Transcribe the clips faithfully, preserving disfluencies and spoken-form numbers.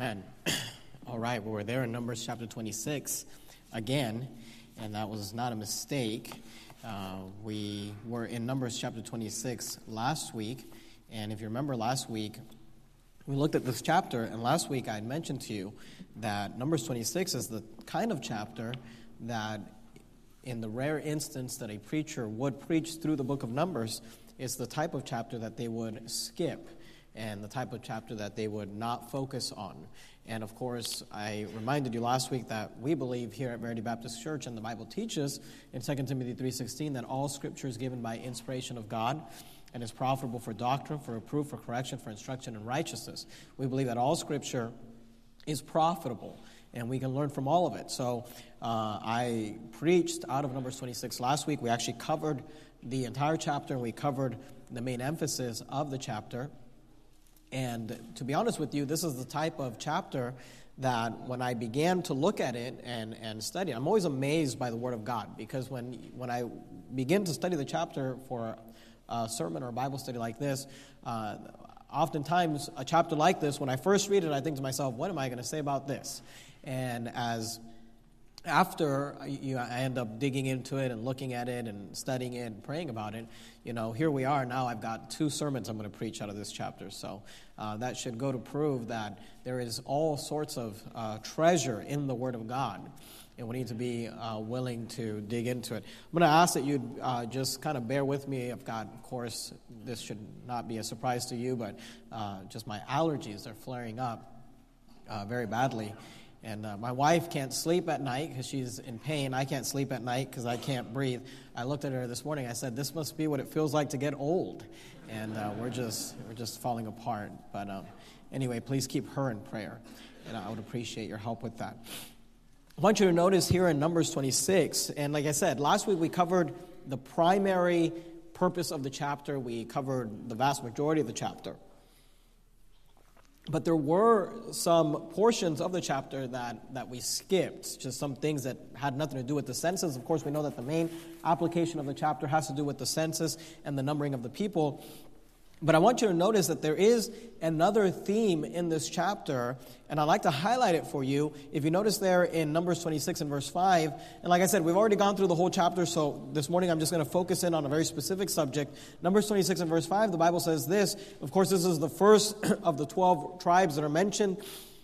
Amen. All right, well, we're there in Numbers chapter twenty-six again, and that was not a mistake. Uh, we were in Numbers chapter twenty-six last week, and if you remember last week, we looked at this chapter, and last week I had mentioned to you that Numbers twenty-six is the kind of chapter that, in the rare instance that a preacher would preach through the book of Numbers, is the type of chapter that they would skip, and the type of chapter that they would not focus on. And of course, I reminded you last week that we believe here at Verity Baptist Church, and the Bible teaches in Second Timothy three sixteen, that all Scripture is given by inspiration of God and is profitable for doctrine, for reproof, for correction, for instruction in righteousness. We believe that all Scripture is profitable, and we can learn from all of it. So uh, I preached out of Numbers twenty-six last week. We actually covered the entire chapter, and we covered the main emphasis of the chapter. And to be honest with you, this is the type of chapter that when I began to look at it and, and study, I'm always amazed by the Word of God, because when when I begin to study the chapter for a sermon or a Bible study like this, uh, oftentimes a chapter like this, when I first read it, I think to myself, what am I going to say about this? And as after you, I end up digging into it and looking at it and studying it and praying about it, you know, here we are now. I've got two sermons I'm going to preach out of this chapter. So uh, that should go to prove that there is all sorts of uh, treasure in the Word of God, and we need to be uh, willing to dig into it. I'm going to ask that you uh, just kind of bear with me. I've got, of course, this should not be a surprise to you, but uh, just my allergies are flaring up uh, very badly. And uh, my wife can't sleep at night because she's in pain. I can't sleep at night because I can't breathe. I looked at her this morning. I said, "This must be what it feels like to get old." And uh, we're just we're just falling apart. But um, anyway, please keep her in prayer, and I would appreciate your help with that. I want you to notice here in Numbers twenty-six, and like I said, last week we covered the primary purpose of the chapter. We covered the vast majority of the chapter. But there were some portions of the chapter that, that we skipped, just some things that had nothing to do with the census. Of course, we know that the main application of the chapter has to do with the census and the numbering of the people. But I want you to notice that there is another theme in this chapter, and I'd like to highlight it for you. If you notice there in Numbers twenty-six and verse five, and like I said, we've already gone through the whole chapter, so this morning I'm just going to focus in on a very specific subject. Numbers twenty-six and verse five, the Bible says this. Of course, this is the first of the twelve tribes that are mentioned.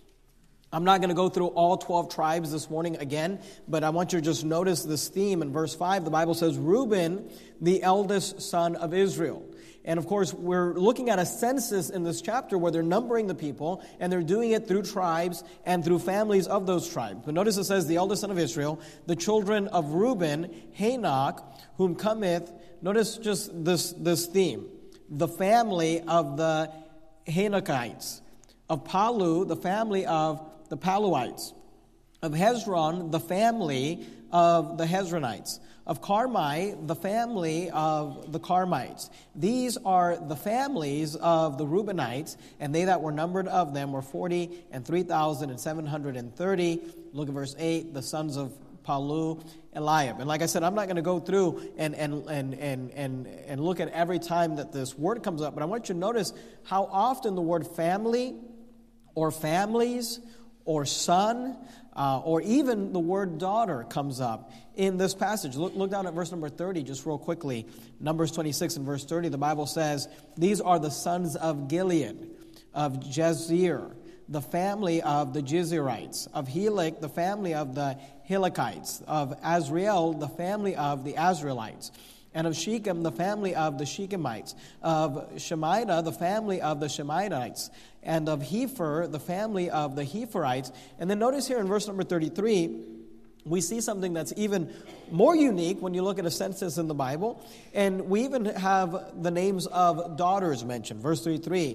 I'm not going to go through all twelve tribes this morning again, but I want you to just notice this theme in verse five. The Bible says, Reuben, the eldest son of Israel. And of course, we're looking at a census in this chapter where they're numbering the people, and they're doing it through tribes and through families of those tribes. But notice it says, the eldest son of Israel, the children of Reuben, Hanok, whom cometh, notice just this, this theme, the family of the Hanokites, of Palu, the family of the Paluites, of Hezron, the family of the Hezronites, of Carmi, the family of the Carmites. These are the families of the Reubenites, and they that were numbered of them were forty and three thousand and seven hundred and thirty. Look at verse eight, the sons of Palu, Eliab. And like I said, I'm not going to go through and, and, and, and, and, and look at every time that this word comes up, but I want you to notice how often the word family or families or son, uh, or even the word daughter comes up in this passage. Look, look down at verse number thirty, just real quickly. Numbers twenty-six and verse thirty, the Bible says, these are the sons of Gilead, of Jezreel, the family of the Jezreelites, of Helek, the family of the Helekites, of Azrael, the family of the Azraelites, and of Shechem, the family of the Shechemites, of Shemida, the family of the Shemaites, and of Hepher, the family of the Hepherites. And then notice here in verse number thirty-three, we see something that's even more unique when you look at a census in the Bible. And we even have the names of daughters mentioned. Verse thirty-three,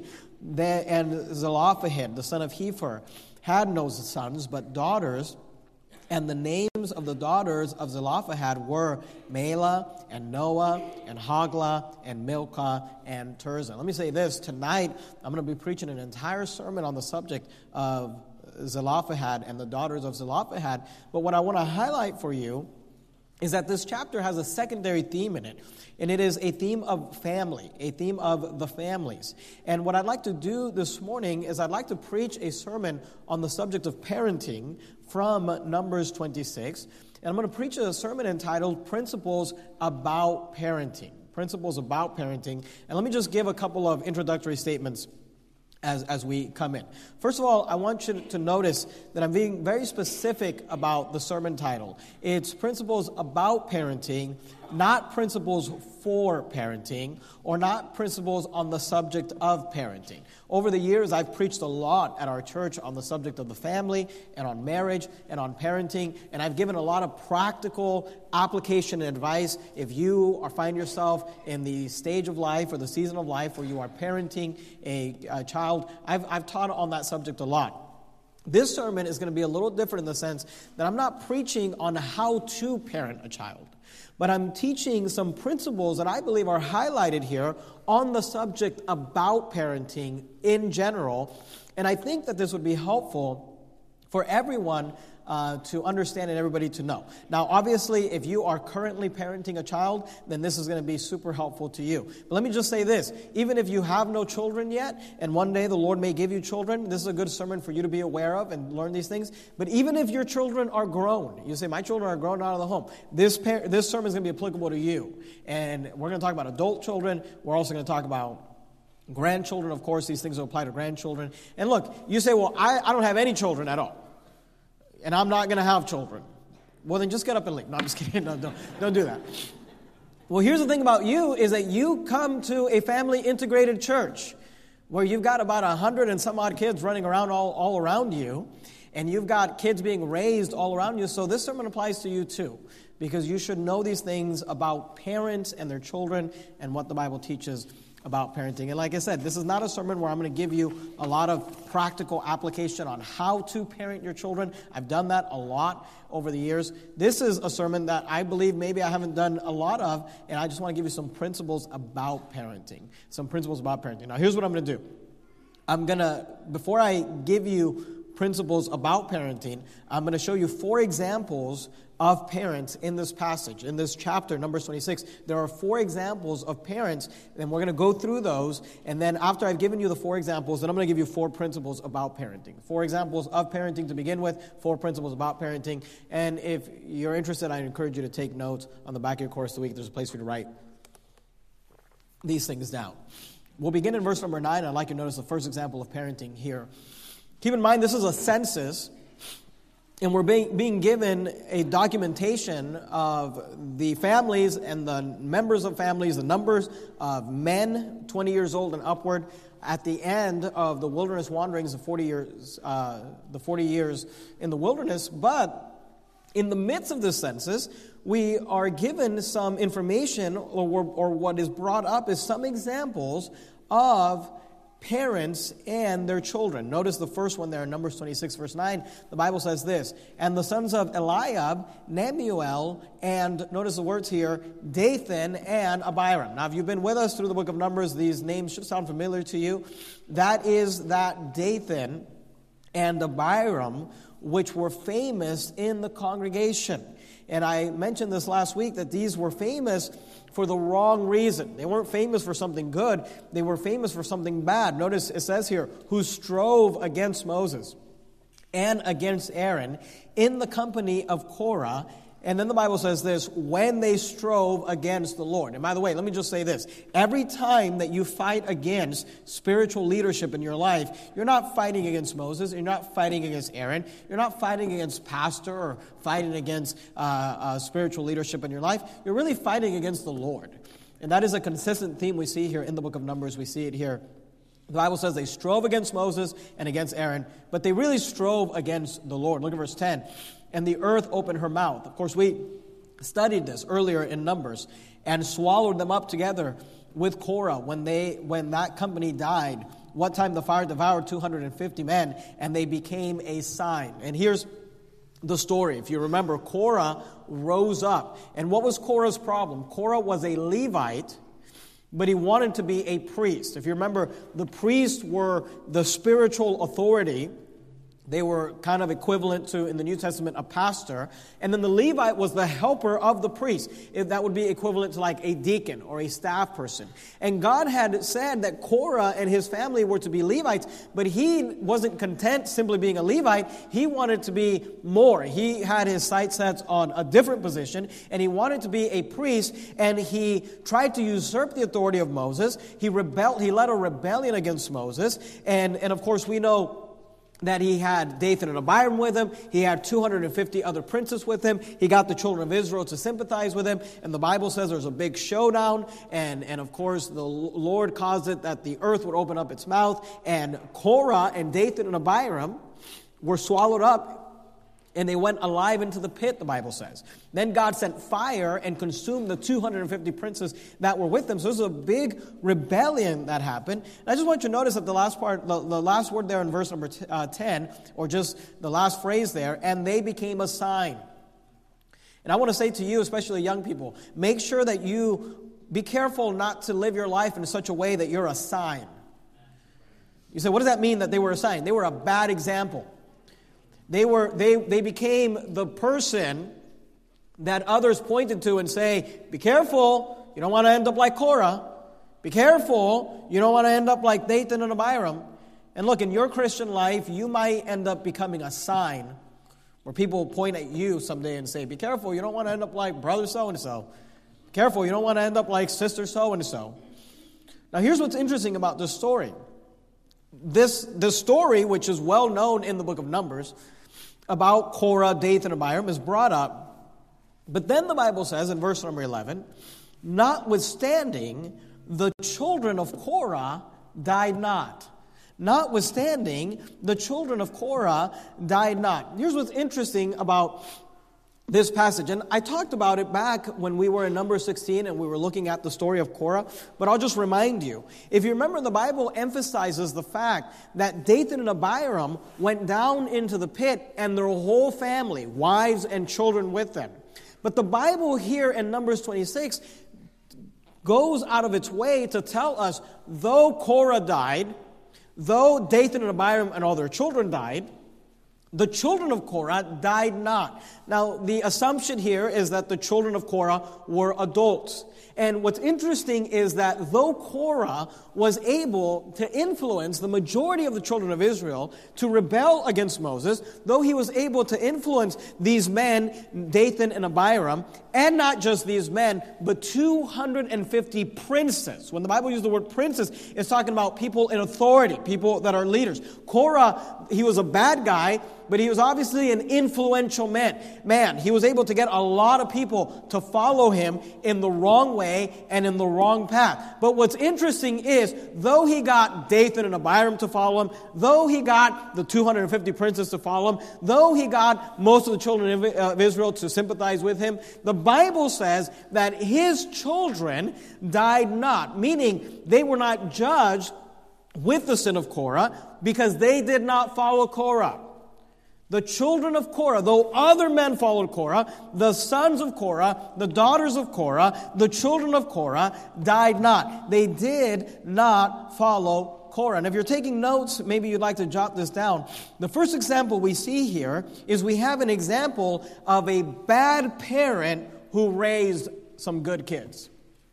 and Zelophehad, the son of Hepher, had no sons, but daughters. And the names of the daughters of Zelophehad were Mela and Noah and Hoglah and Milcah and Tirzah. Let me say this. Tonight, I'm going to be preaching an entire sermon on the subject of Zelophehad and the daughters of Zelophehad. But what I want to highlight for you is that this chapter has a secondary theme in it, and it is a theme of family, a theme of the families. And what I'd like to do this morning is I'd like to preach a sermon on the subject of parenting from Numbers twenty-six, and I'm going to preach a sermon entitled Principles About Parenting. Principles About Parenting. And let me just give a couple of introductory statements As, as we come in. First of all, I want you to notice that I'm being very specific about the sermon title. It's Principles About Parenting, not Principles for Parenting, or not Principles on the subject of parenting. Over the years, I've preached a lot at our church on the subject of the family and on marriage and on parenting, and I've given a lot of practical application and advice if you are find yourself in the stage of life or the season of life where you are parenting a, a child. I've, I've taught on that subject a lot. This sermon is going to be a little different in the sense that I'm not preaching on how to parent a child, but I'm teaching some principles that I believe are highlighted here on the subject about parenting in general. And I think that this would be helpful for everyone uh, to understand and everybody to know. Now, obviously, if you are currently parenting a child, then this is going to be super helpful to you. But let me just say this. Even if you have no children yet, and one day the Lord may give you children, this is a good sermon for you to be aware of and learn these things. But even if your children are grown, you say, my children are grown out of the home, this, par- this sermon is going to be applicable to you. And we're going to talk about adult children. We're also going to talk about grandchildren. Of course, these things will apply to grandchildren. And look, you say, well, I, I don't have any children at all, and I'm not going to have children. Well, then just get up and leave. No, I'm just kidding. No, don't, don't do that. Well, here's the thing about you is that you come to a family integrated church where you've got about a hundred and some odd kids running around all, all around you, and you've got kids being raised all around you. So this sermon applies to you too, because you should know these things about parents and their children and what the Bible teaches about parenting. And like I said, this is not a sermon where I'm going to give you a lot of practical application on how to parent your children. I've done that a lot over the years. This is a sermon that I believe maybe I haven't done a lot of, and I just want to give you some principles about parenting. Some principles about parenting. Now, here's what I'm going to do. I'm going to, before I give you principles about parenting, I'm going to show you four examples of parents in this passage, in this chapter, Numbers twenty-six. There are four examples of parents, and we're going to go through those, and then after I've given you the four examples, then I'm going to give you four principles about parenting. Four examples of parenting to begin with, four principles about parenting, and if you're interested, I encourage you to take notes on the back of your course of the week. There's a place for you to write these things down. We'll begin in verse number nine. I'd like you to notice the first example of parenting here. Keep in mind, this is a census, and we're being, being given a documentation of the families and the members of families, the numbers of men, twenty years old and upward, at the end of the wilderness wanderings, the forty years, uh, the forty years in the wilderness. But in the midst of this census, we are given some information, or, or what is brought up is some examples of parents and their children. Notice the first one there in Numbers twenty-six, verse nine. The Bible says this, and the sons of Eliab, Nemuel, and notice the words here, Dathan and Abiram. Now, if you've been with us through the book of Numbers, these names should sound familiar to you. That is that Dathan and Abiram, which were famous in the congregation. And I mentioned this last week that these were famous for the wrong reason. They weren't famous for something good. They were famous for something bad. Notice it says here, who strove against Moses and against Aaron in the company of Korah. And then the Bible says this, when they strove against the Lord. And by the way, let me just say this. Every time that you fight against spiritual leadership in your life, you're not fighting against Moses, you're not fighting against Aaron, you're not fighting against pastor or fighting against uh, uh, spiritual leadership in your life. You're really fighting against the Lord. And that is a consistent theme we see here in the book of Numbers. We see it here. The Bible says they strove against Moses and against Aaron, but they really strove against the Lord. Look at verse ten. And the earth opened her mouth. Of course, we studied this earlier in Numbers, and swallowed them up together with Korah when they when that company died. What time the fire devoured two hundred fifty men, and they became a sign. And here's the story. If you remember, Korah rose up. And what was Korah's problem? Korah was a Levite, but he wanted to be a priest. If you remember, the priests were the spiritual authority They were kind of equivalent to, in the New Testament, a pastor. And then the Levite was the helper of the priest. If that would be equivalent to like a deacon or a staff person. And God had said that Korah and his family were to be Levites, but he wasn't content simply being a Levite. He wanted to be more. He had his sights set on a different position, and he wanted to be a priest, and he tried to usurp the authority of Moses. He rebelled. He led a rebellion against Moses. And, and of course, we know that he had Dathan and Abiram with him. He had two hundred fifty other princes with him. He got the children of Israel to sympathize with him. And the Bible says there's a big showdown. And, and of course, the Lord caused it that the earth would open up its mouth. And Korah and Dathan and Abiram were swallowed up. And they went alive into the pit, the Bible says. Then God sent fire and consumed the two hundred fifty princes that were with them. So this is a big rebellion that happened. And I just want you to notice that the last part, the, the last word there in verse number t- uh, ten, or just the last phrase there, and they became a sign. And I want to say to you, especially young people, make sure that you be careful not to live your life in such a way that you're a sign. You say, what does that mean that they were a sign? They were a bad example. They were they they became the person that others pointed to and say, be careful, you don't want to end up like Korah. Be careful, you don't want to end up like Dathan and Abiram. And look, in your Christian life, you might end up becoming a sign where people point at you someday and say, be careful, you don't want to end up like brother so-and-so. Be careful, you don't want to end up like sister so-and-so. Now here's what's interesting about this story. This, this story, which is well known in the book of Numbers, about Korah, Dathan, and Abiram, is brought up. But then the Bible says in verse number eleven, notwithstanding, the children of Korah died not. Notwithstanding, the children of Korah died not. Here's what's interesting about this passage, and I talked about it back when we were in Numbers sixteen and we were looking at the story of Korah, but I'll just remind you. If you remember, the Bible emphasizes the fact that Dathan and Abiram went down into the pit and their whole family, wives and children with them. But the Bible here in Numbers twenty-six goes out of its way to tell us, though Korah died, though Dathan and Abiram and all their children died, the children of Korah died not. Now, the assumption here is that the children of Korah were adults. And what's interesting is that though Korah was able to influence the majority of the children of Israel to rebel against Moses, though he was able to influence these men, Dathan and Abiram, and not just these men, but two hundred fifty princes. When the Bible uses the word princes, it's talking about people in authority, people that are leaders. Korah, he was a bad guy, but he was obviously an influential man. Man, he was able to get a lot of people to follow him in the wrong way and in the wrong path. But what's interesting is, though he got Dathan and Abiram to follow him, though he got the two hundred fifty princes to follow him, though he got most of the children of Israel to sympathize with him, the Bible says that his children died not, meaning they were not judged with the sin of Korah because they did not follow Korah. The children of Korah, though other men followed Korah, the sons of Korah, the daughters of Korah, the children of Korah died not. They did not follow Korah. And if you're taking notes, maybe you'd like to jot this down. The first example we see here is we have an example of a bad parent who raised some good kids.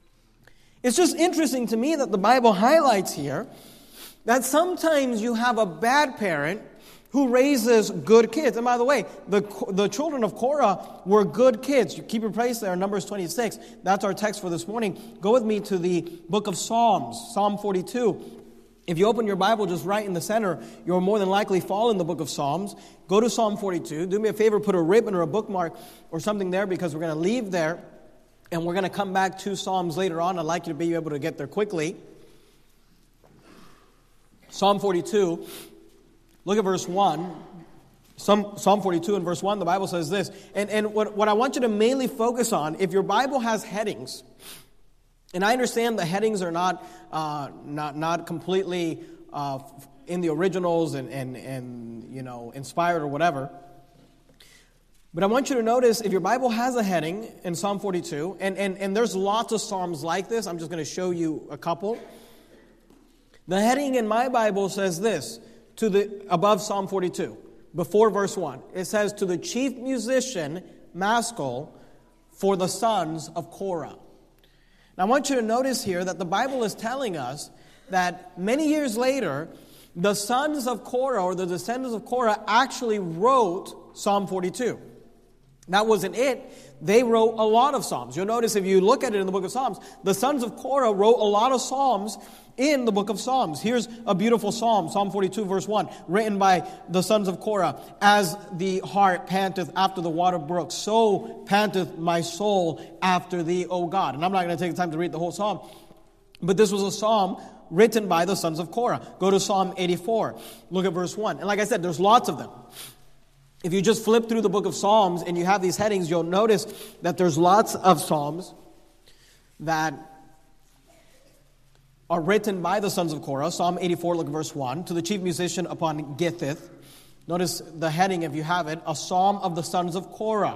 It's just interesting to me that the Bible highlights here that sometimes you have a bad parent who raises good kids. And by the way, the the children of Korah were good kids. You keep your place there in Numbers twenty-six. That's our text for this morning. Go with me to the book of Psalms, Psalm forty-two. If you open your Bible just right in the center, you'll more than likely fall in the book of Psalms. Go to Psalm forty-two. Do me a favor, put a ribbon or a bookmark or something there, because we're going to leave there and we're going to come back to Psalms later on. I'd like you to be able to get there quickly. Psalm forty-two. Look at verse one. Psalm, Psalm forty-two and verse one, the Bible says this. And, and what, what I want you to mainly focus on, if your Bible has headings, and I understand the headings are not uh, not not completely uh, in the originals and, and, and you know inspired or whatever, but I want you to notice if your Bible has a heading in Psalm forty-two, and, and, and there's lots of Psalms like this. I'm just going to show you a couple. The heading in my Bible says this, to the above Psalm forty-two. before verse one. It says, to the chief musician, Maskil, for the sons of Korah. Now I want you to notice here that the Bible is telling us that many years later, the sons of Korah, or the descendants of Korah, actually wrote Psalm forty-two. That wasn't it. They wrote a lot of Psalms. You'll notice if you look at it in the book of Psalms, the sons of Korah wrote a lot of Psalms in the book of Psalms. Here's a beautiful Psalm, Psalm forty-two, verse one, written by the sons of Korah. As the hart panteth after the water brook, so panteth my soul after thee, O God. And I'm not going to take the time to read the whole Psalm, but this was a Psalm written by the sons of Korah. Go to Psalm eighty-four. Look at verse one. And like I said, there's lots of them. If you just flip through the book of Psalms and you have these headings, you'll notice that there's lots of Psalms that are written by the sons of Korah. Psalm eighty-four, look at verse one. To the chief musician upon Gittith. Notice the heading, if you have it, a psalm of the sons of Korah.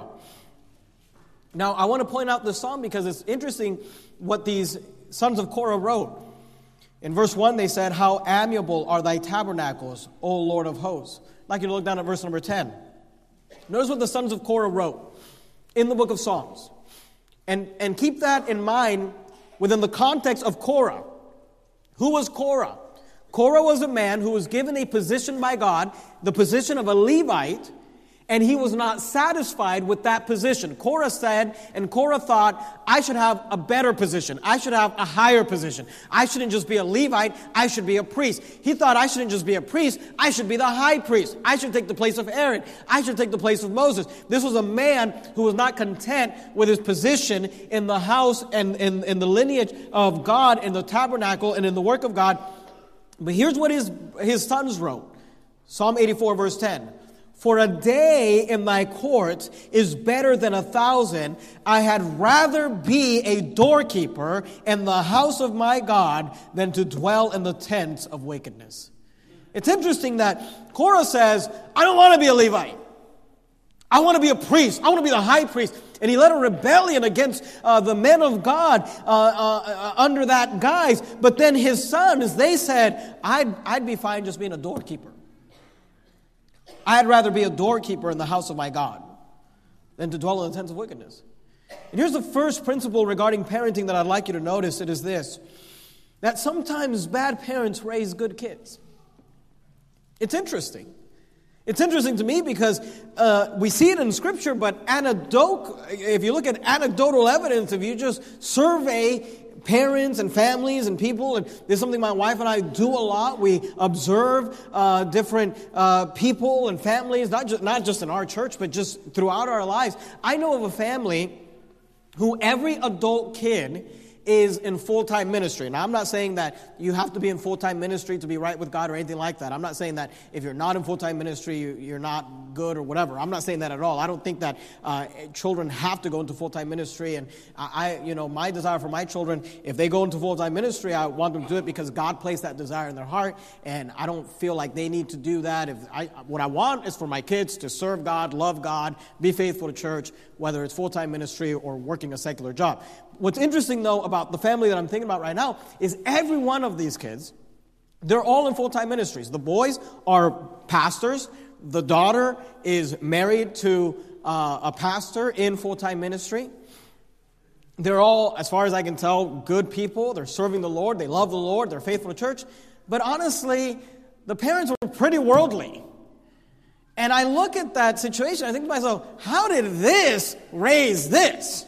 Now, I want to point out this psalm because it's interesting what these sons of Korah wrote. In verse one, they said, how amiable are thy tabernacles, O Lord of hosts. I'd like you to look down at verse number ten. Notice what the sons of Korah wrote in the book of Psalms. And, and keep that in mind within the context of Korah. Who was Korah? Korah was a man who was given a position by God, the position of a Levite, and he was not satisfied with that position. Korah said, and Korah thought, I should have a better position. I should have a higher position. I shouldn't just be a Levite. I should be a priest. He thought I shouldn't just be a priest. I should be the high priest. I should take the place of Aaron. I should take the place of Moses. This was a man who was not content with his position in the house and in, in the lineage of God, in the tabernacle and in the work of God. But here's what his, his sons wrote. Psalm eighty-four, verse ten. For a day in thy courts is better than a thousand. I had rather be a doorkeeper in the house of my God than to dwell in the tents of wickedness. It's interesting that Korah says, I don't want to be a Levite. I want to be a priest. I want to be the high priest. And he led a rebellion against uh, the men of God uh, uh, under that guise. But then his sons, they said, I'd, I'd be fine just being a doorkeeper. I'd rather be a doorkeeper in the house of my God than to dwell in the tents of wickedness. And here's the first principle regarding parenting that I'd like you to notice. It is this, that sometimes bad parents raise good kids. It's interesting. It's interesting to me because uh, we see it in Scripture, but anecdote, if you look at anecdotal evidence, if you just survey parents and families and people, and this is something my wife and I do a lot. We observe uh, different uh, people and families, not just not just in our church, but just throughout our lives. I know of a family who every adult kid is in full-time ministry. Now, I'm not saying that you have to be in full-time ministry to be right with God or anything like that. I'm not saying that if you're not in full-time ministry, you're not good or whatever. I'm not saying that at all. I don't think that uh, children have to go into full-time ministry. And I, you know, my desire for my children, if they go into full-time ministry, I want them to do it because God placed that desire in their heart. And I don't feel like they need to do that. If I, what I want is for my kids to serve God, love God, be faithful to church, whether it's full-time ministry or working a secular job. What's interesting, though, about the family that I'm thinking about right now is every one of these kids, they're all in full-time ministries. The boys are pastors. The daughter is married to uh, a pastor in full-time ministry. They're all, as far as I can tell, good people. They're serving the Lord. They love the Lord. They're faithful to church. But honestly, the parents were pretty worldly. And I look at that situation, I think to myself, how did this raise this?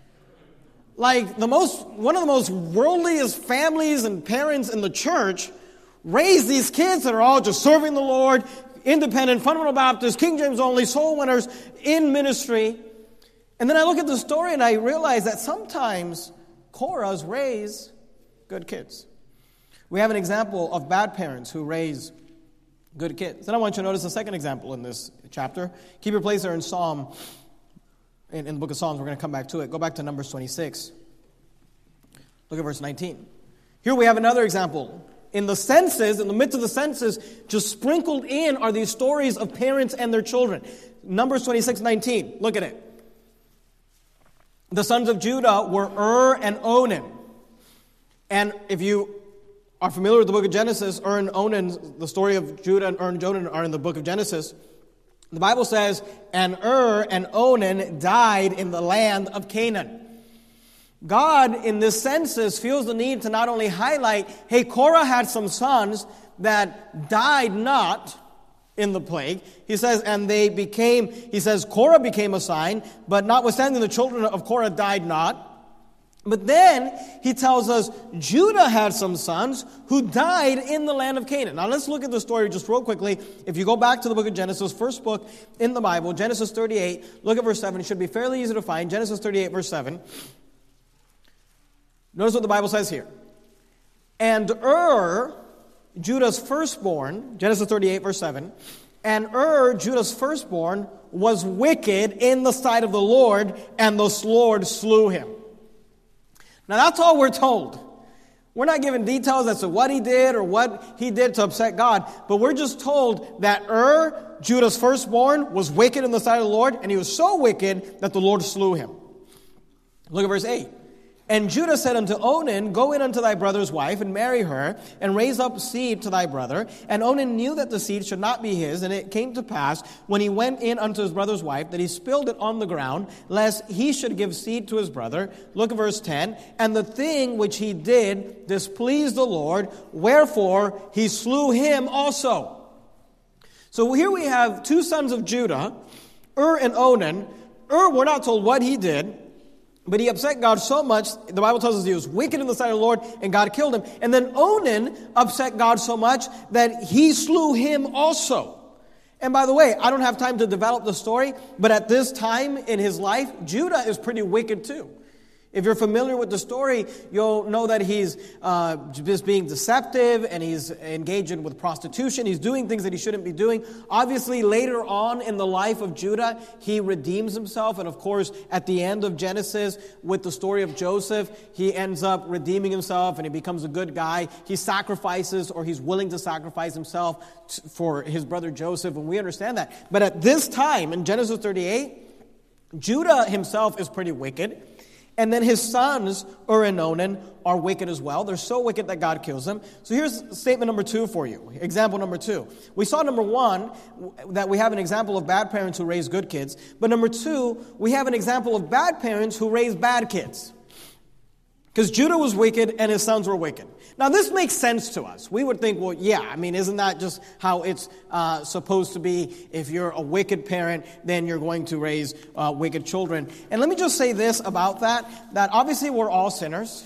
Like the most, one of the most worldliest families and parents in the church raise these kids that are all just serving the Lord, independent, fundamental Baptist, King James only, soul winners in ministry. And then I look at the story and I realize that sometimes Korahs raise good kids. We have an example of bad parents who raise good kids. Then I want you to notice a second example in this chapter. Keep your place there in Psalm. In, in the book of Psalms, we're going to come back to it. Go back to Numbers twenty-six. Look at verse nineteen. Here we have another example. In the census, in the midst of the census, just sprinkled in are these stories of parents and their children. Numbers twenty-six nineteen. Look at it. The sons of Judah were Ur and Onan. And if you are familiar with the book of Genesis, Ur and Onan, the story of Judah and Ur and Onan are in the book of Genesis. The Bible says, and Ur and Onan died in the land of Canaan. God, in this census, feels the need to not only highlight, hey, Korah had some sons that died not in the plague. He says, and they became, he says, Korah became a sign, but notwithstanding the children of Korah died not. But then he tells us Judah had some sons who died in the land of Canaan. Now let's look at the story just real quickly. If you go back to the book of Genesis, first book in the Bible, Genesis thirty-eight, look at verse seven. It should be fairly easy to find. Genesis thirty-eight, verse seven. Notice what the Bible says here. And Ur, Judah's firstborn, Genesis thirty-eight, verse seven, and Ur, Judah's firstborn, was wicked in the sight of the Lord, and the Lord slew him. Now that's all we're told. We're not given details as to what he did or what he did to upset God, but we're just told that Ur, Judah's firstborn, was wicked in the sight of the Lord, and he was so wicked that the Lord slew him. Look at verse eight. And Judah said unto Onan, go in unto thy brother's wife, and marry her, and raise up seed to thy brother. And Onan knew that the seed should not be his, and it came to pass, when he went in unto his brother's wife, that he spilled it on the ground, lest he should give seed to his brother. Look at verse ten. And the thing which he did displeased the Lord, wherefore he slew him also. So here we have two sons of Judah, Ur and Onan. Ur, we're not told what he did, but he upset God so much, the Bible tells us he was wicked in the sight of the Lord, and God killed him. And then Onan upset God so much that he slew him also. And by the way, I don't have time to develop the story, but at this time in his life, Judah is pretty wicked too. If you're familiar with the story, you'll know that he's uh, just being deceptive, and he's engaging with prostitution. He's doing things that he shouldn't be doing. Obviously, later on in the life of Judah, he redeems himself. And of course, at the end of Genesis, with the story of Joseph, he ends up redeeming himself, and he becomes a good guy. He sacrifices, or he's willing to sacrifice himself t- for his brother Joseph, and we understand that. But at this time, in Genesis thirty-eight, Judah himself is pretty wicked. And then his sons, Ur and Onan, are wicked as well. They're so wicked that God kills them. So here's statement number two for you. Example number two. We saw number one, that we have an example of bad parents who raise good kids. But number two, we have an example of bad parents who raise bad kids. Because Judah was wicked and his sons were wicked. Now this makes sense to us. We would think, well, yeah, I mean, isn't that just how it's uh, supposed to be? If you're a wicked parent, then you're going to raise uh, wicked children. And let me just say this about that, that obviously we're all sinners.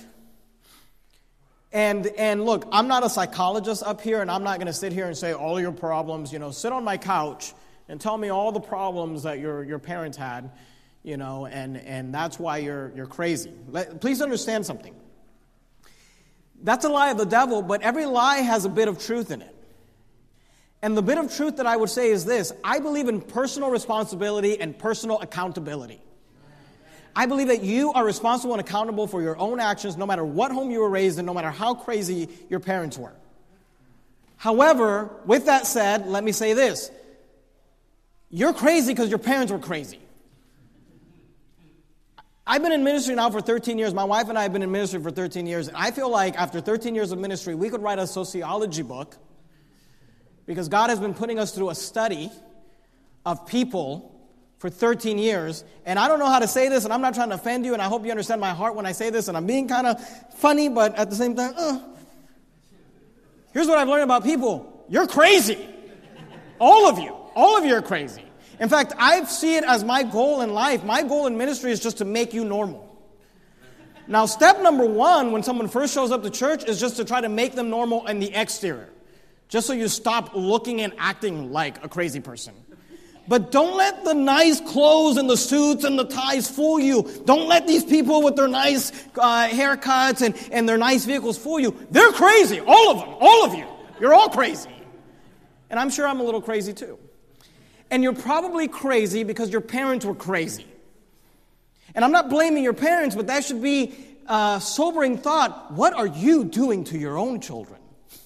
And and look, I'm not a psychologist up here, and I'm not going to sit here and say all your problems, you know, sit on my couch and tell me all the problems that your, your parents had. You know, and, and that's why you're you're crazy. Let, please understand something. That's a lie of the devil, but every lie has a bit of truth in it. And the bit of truth that I would say is this. I believe in personal responsibility and personal accountability. I believe that you are responsible and accountable for your own actions, no matter what home you were raised in, no matter how crazy your parents were. However, with that said, let me say this. You're crazy because your parents were crazy. I've been in ministry now for thirteen years. My wife and I have been in ministry for thirteen years. And I feel like after thirteen years of ministry, we could write a sociology book, because God has been putting us through a study of people for thirteen years. And I don't know how to say this, and I'm not trying to offend you, and I hope you understand my heart when I say this, and I'm being kind of funny, but at the same time, uh. Here's what I've learned about people. You're crazy. All of you. All of you are crazy. In fact, I see it as my goal in life. My goal in ministry is just to make you normal. Now, step number one, when someone first shows up to church, is just to try to make them normal in the exterior. Just so you stop looking and acting like a crazy person. But don't let the nice clothes and the suits and the ties fool you. Don't let these people with their nice uh, haircuts and, and their nice vehicles fool you. They're crazy. All of them. All of you. You're all crazy. And I'm sure I'm a little crazy too. And you're probably crazy because your parents were crazy. And I'm not blaming your parents, but that should be a sobering thought. What are you doing to your own children?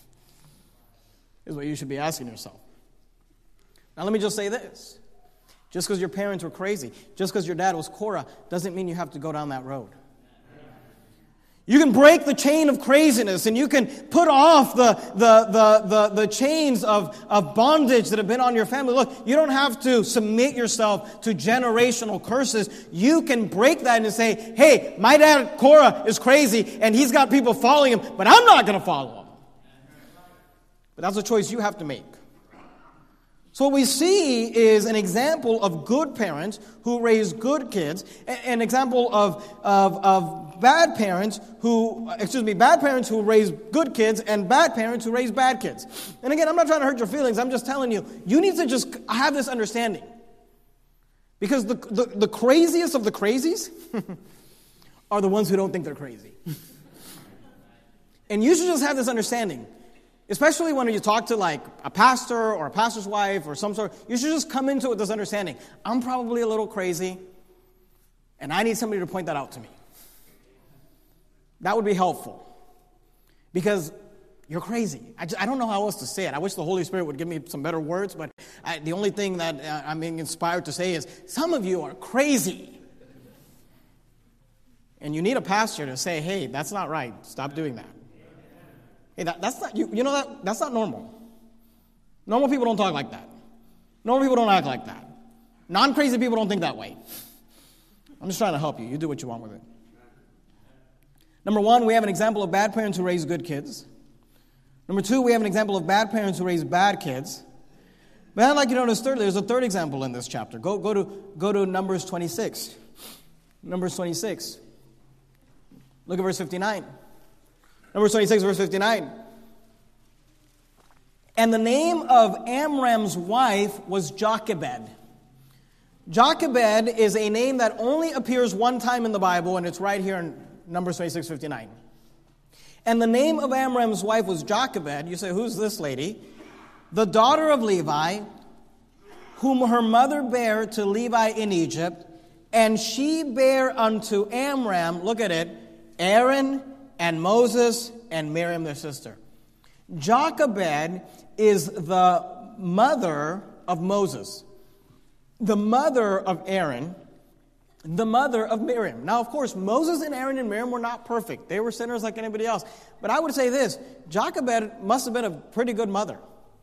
Is what you should be asking yourself. Now let me just say this. Just because your parents were crazy, just because your dad was Korah, doesn't mean you have to go down that road. You can break the chain of craziness, and you can put off the, the, the, the, the chains of, of bondage that have been on your family. Look, you don't have to submit yourself to generational curses. You can break that and say, hey, my dad, Korah, is crazy, and he's got people following him, but I'm not going to follow him. But that's a choice you have to make. So what we see is an example of good parents who raise good kids, an example of, of, of bad parents who, excuse me, bad parents who raise good kids and bad parents who raise bad kids. And again, I'm not trying to hurt your feelings. I'm just telling you, you need to just have this understanding. Because the, the, the craziest of the crazies are the ones who don't think they're crazy. And you should just have this understanding. Especially when you talk to like a pastor or a pastor's wife or some sort, you should just come into it with this understanding. I'm probably a little crazy, and I need somebody to point that out to me. That would be helpful. Because you're crazy. I, just, I don't know how else to say it. I wish the Holy Spirit would give me some better words, but I, the only thing that uh, I'm being inspired to say is, some of you are crazy. And you need a pastor to say, hey, that's not right. Stop doing that. Hey, that, that's not, you, you know that, that's not normal. Normal people don't talk like that. Normal people don't act like that. Non-crazy people don't think that way. I'm just trying to help you. You do what you want with it. Number one, we have an example of bad parents who raise good kids. Number two, we have an example of bad parents who raise bad kids. But I'd like you to notice thirdly, there's a third example in this chapter. Go, go to, go to Numbers twenty-six. Numbers twenty-six. Look at verse fifty-nine. Numbers twenty-six, verse fifty-nine. And the name of Amram's wife was Jochebed. Jochebed is a name that only appears one time in the Bible, and it's right here in Numbers twenty-six, fifty-nine. And the name of Amram's wife was Jochebed. You say, who's this lady? The daughter of Levi, whom her mother bare to Levi in Egypt, and she bare unto Amram, look at it, Aaron and Moses and Miriam their sister. Jochebed is the mother of Moses, the mother of Aaron, the mother of Miriam. Now, of course, Moses and Aaron and Miriam were not perfect. They were sinners like anybody else. But I would say this, Jochebed must have been a pretty good mother.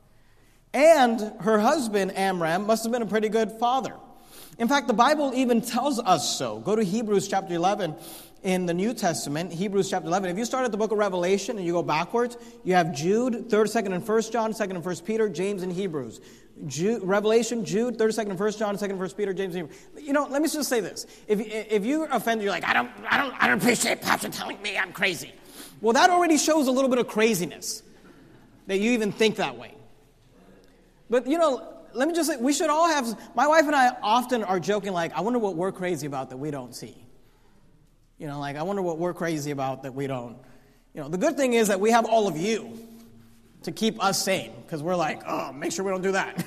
And her husband, Amram, must have been a pretty good father. In fact, the Bible even tells us so. Go to Hebrews chapter eleven. In the New Testament, Hebrews chapter eleven. If you start at the book of Revelation and you go backwards, you have Jude, third, second, and first John, second and first Peter, James, and Hebrews. Jude, Revelation, Jude, third, second, and first John, second, and first Peter, James, and Hebrews. You know, let me just say this. If if you're offended, you're like, I don't, I don't, I don't appreciate Pastor telling me I'm crazy. Well, that already shows a little bit of craziness that you even think that way. But you know, let me just say, we should all have. My wife and I often are joking, like, I wonder what we're crazy about that we don't see. You know, like, I wonder what we're crazy about that we don't. You know, the good thing is that we have all of you to keep us sane, because we're like, oh, make sure we don't do that.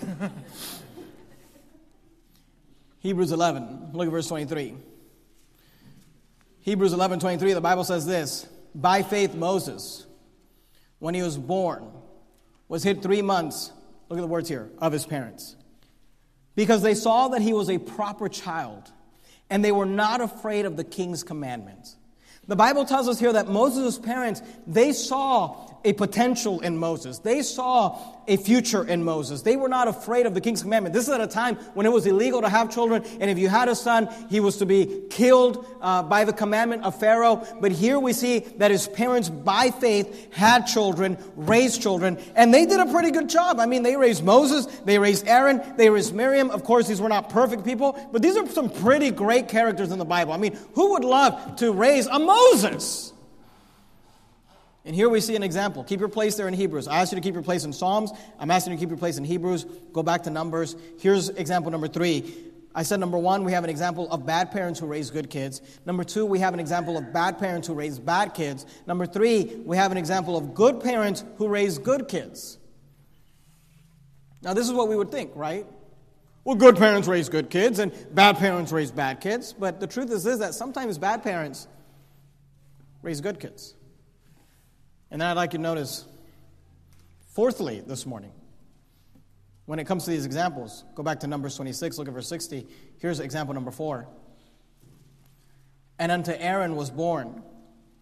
Hebrews eleven, look at verse twenty-three. Hebrews eleven, twenty-three, the Bible says this, by faith Moses, when he was born, was hid three months, look at the words here, of his parents, because they saw that he was a proper child, and they were not afraid of the king's commandments. The Bible tells us here that Moses' parents, they saw a potential in Moses. They saw a future in Moses. They were not afraid of the king's commandment. This is at a time when it was illegal to have children, and if you had a son, he was to be killed uh, by the commandment of Pharaoh. But here we see that his parents, by faith, had children, raised children, and they did a pretty good job. I mean, they raised Moses, they raised Aaron, they raised Miriam. Of course, these were not perfect people, but these are some pretty great characters in the Bible. I mean, who would love to raise a Moses? And here we see an example. Keep your place there in Hebrews. I asked you to keep your place in Psalms. I'm asking you to keep your place in Hebrews. Go back to Numbers. Here's example number three. I said number one, we have an example of bad parents who raise good kids. Number two, we have an example of bad parents who raise bad kids. Number three, we have an example of good parents who raise good kids. Now, this is what we would think, right? Well, good parents raise good kids and bad parents raise bad kids. But the truth is, is that sometimes bad parents raise good kids. And then I'd like you to notice, fourthly, this morning, when it comes to these examples, go back to Numbers twenty-six, look at verse sixty. Here's example number four. And unto Aaron was born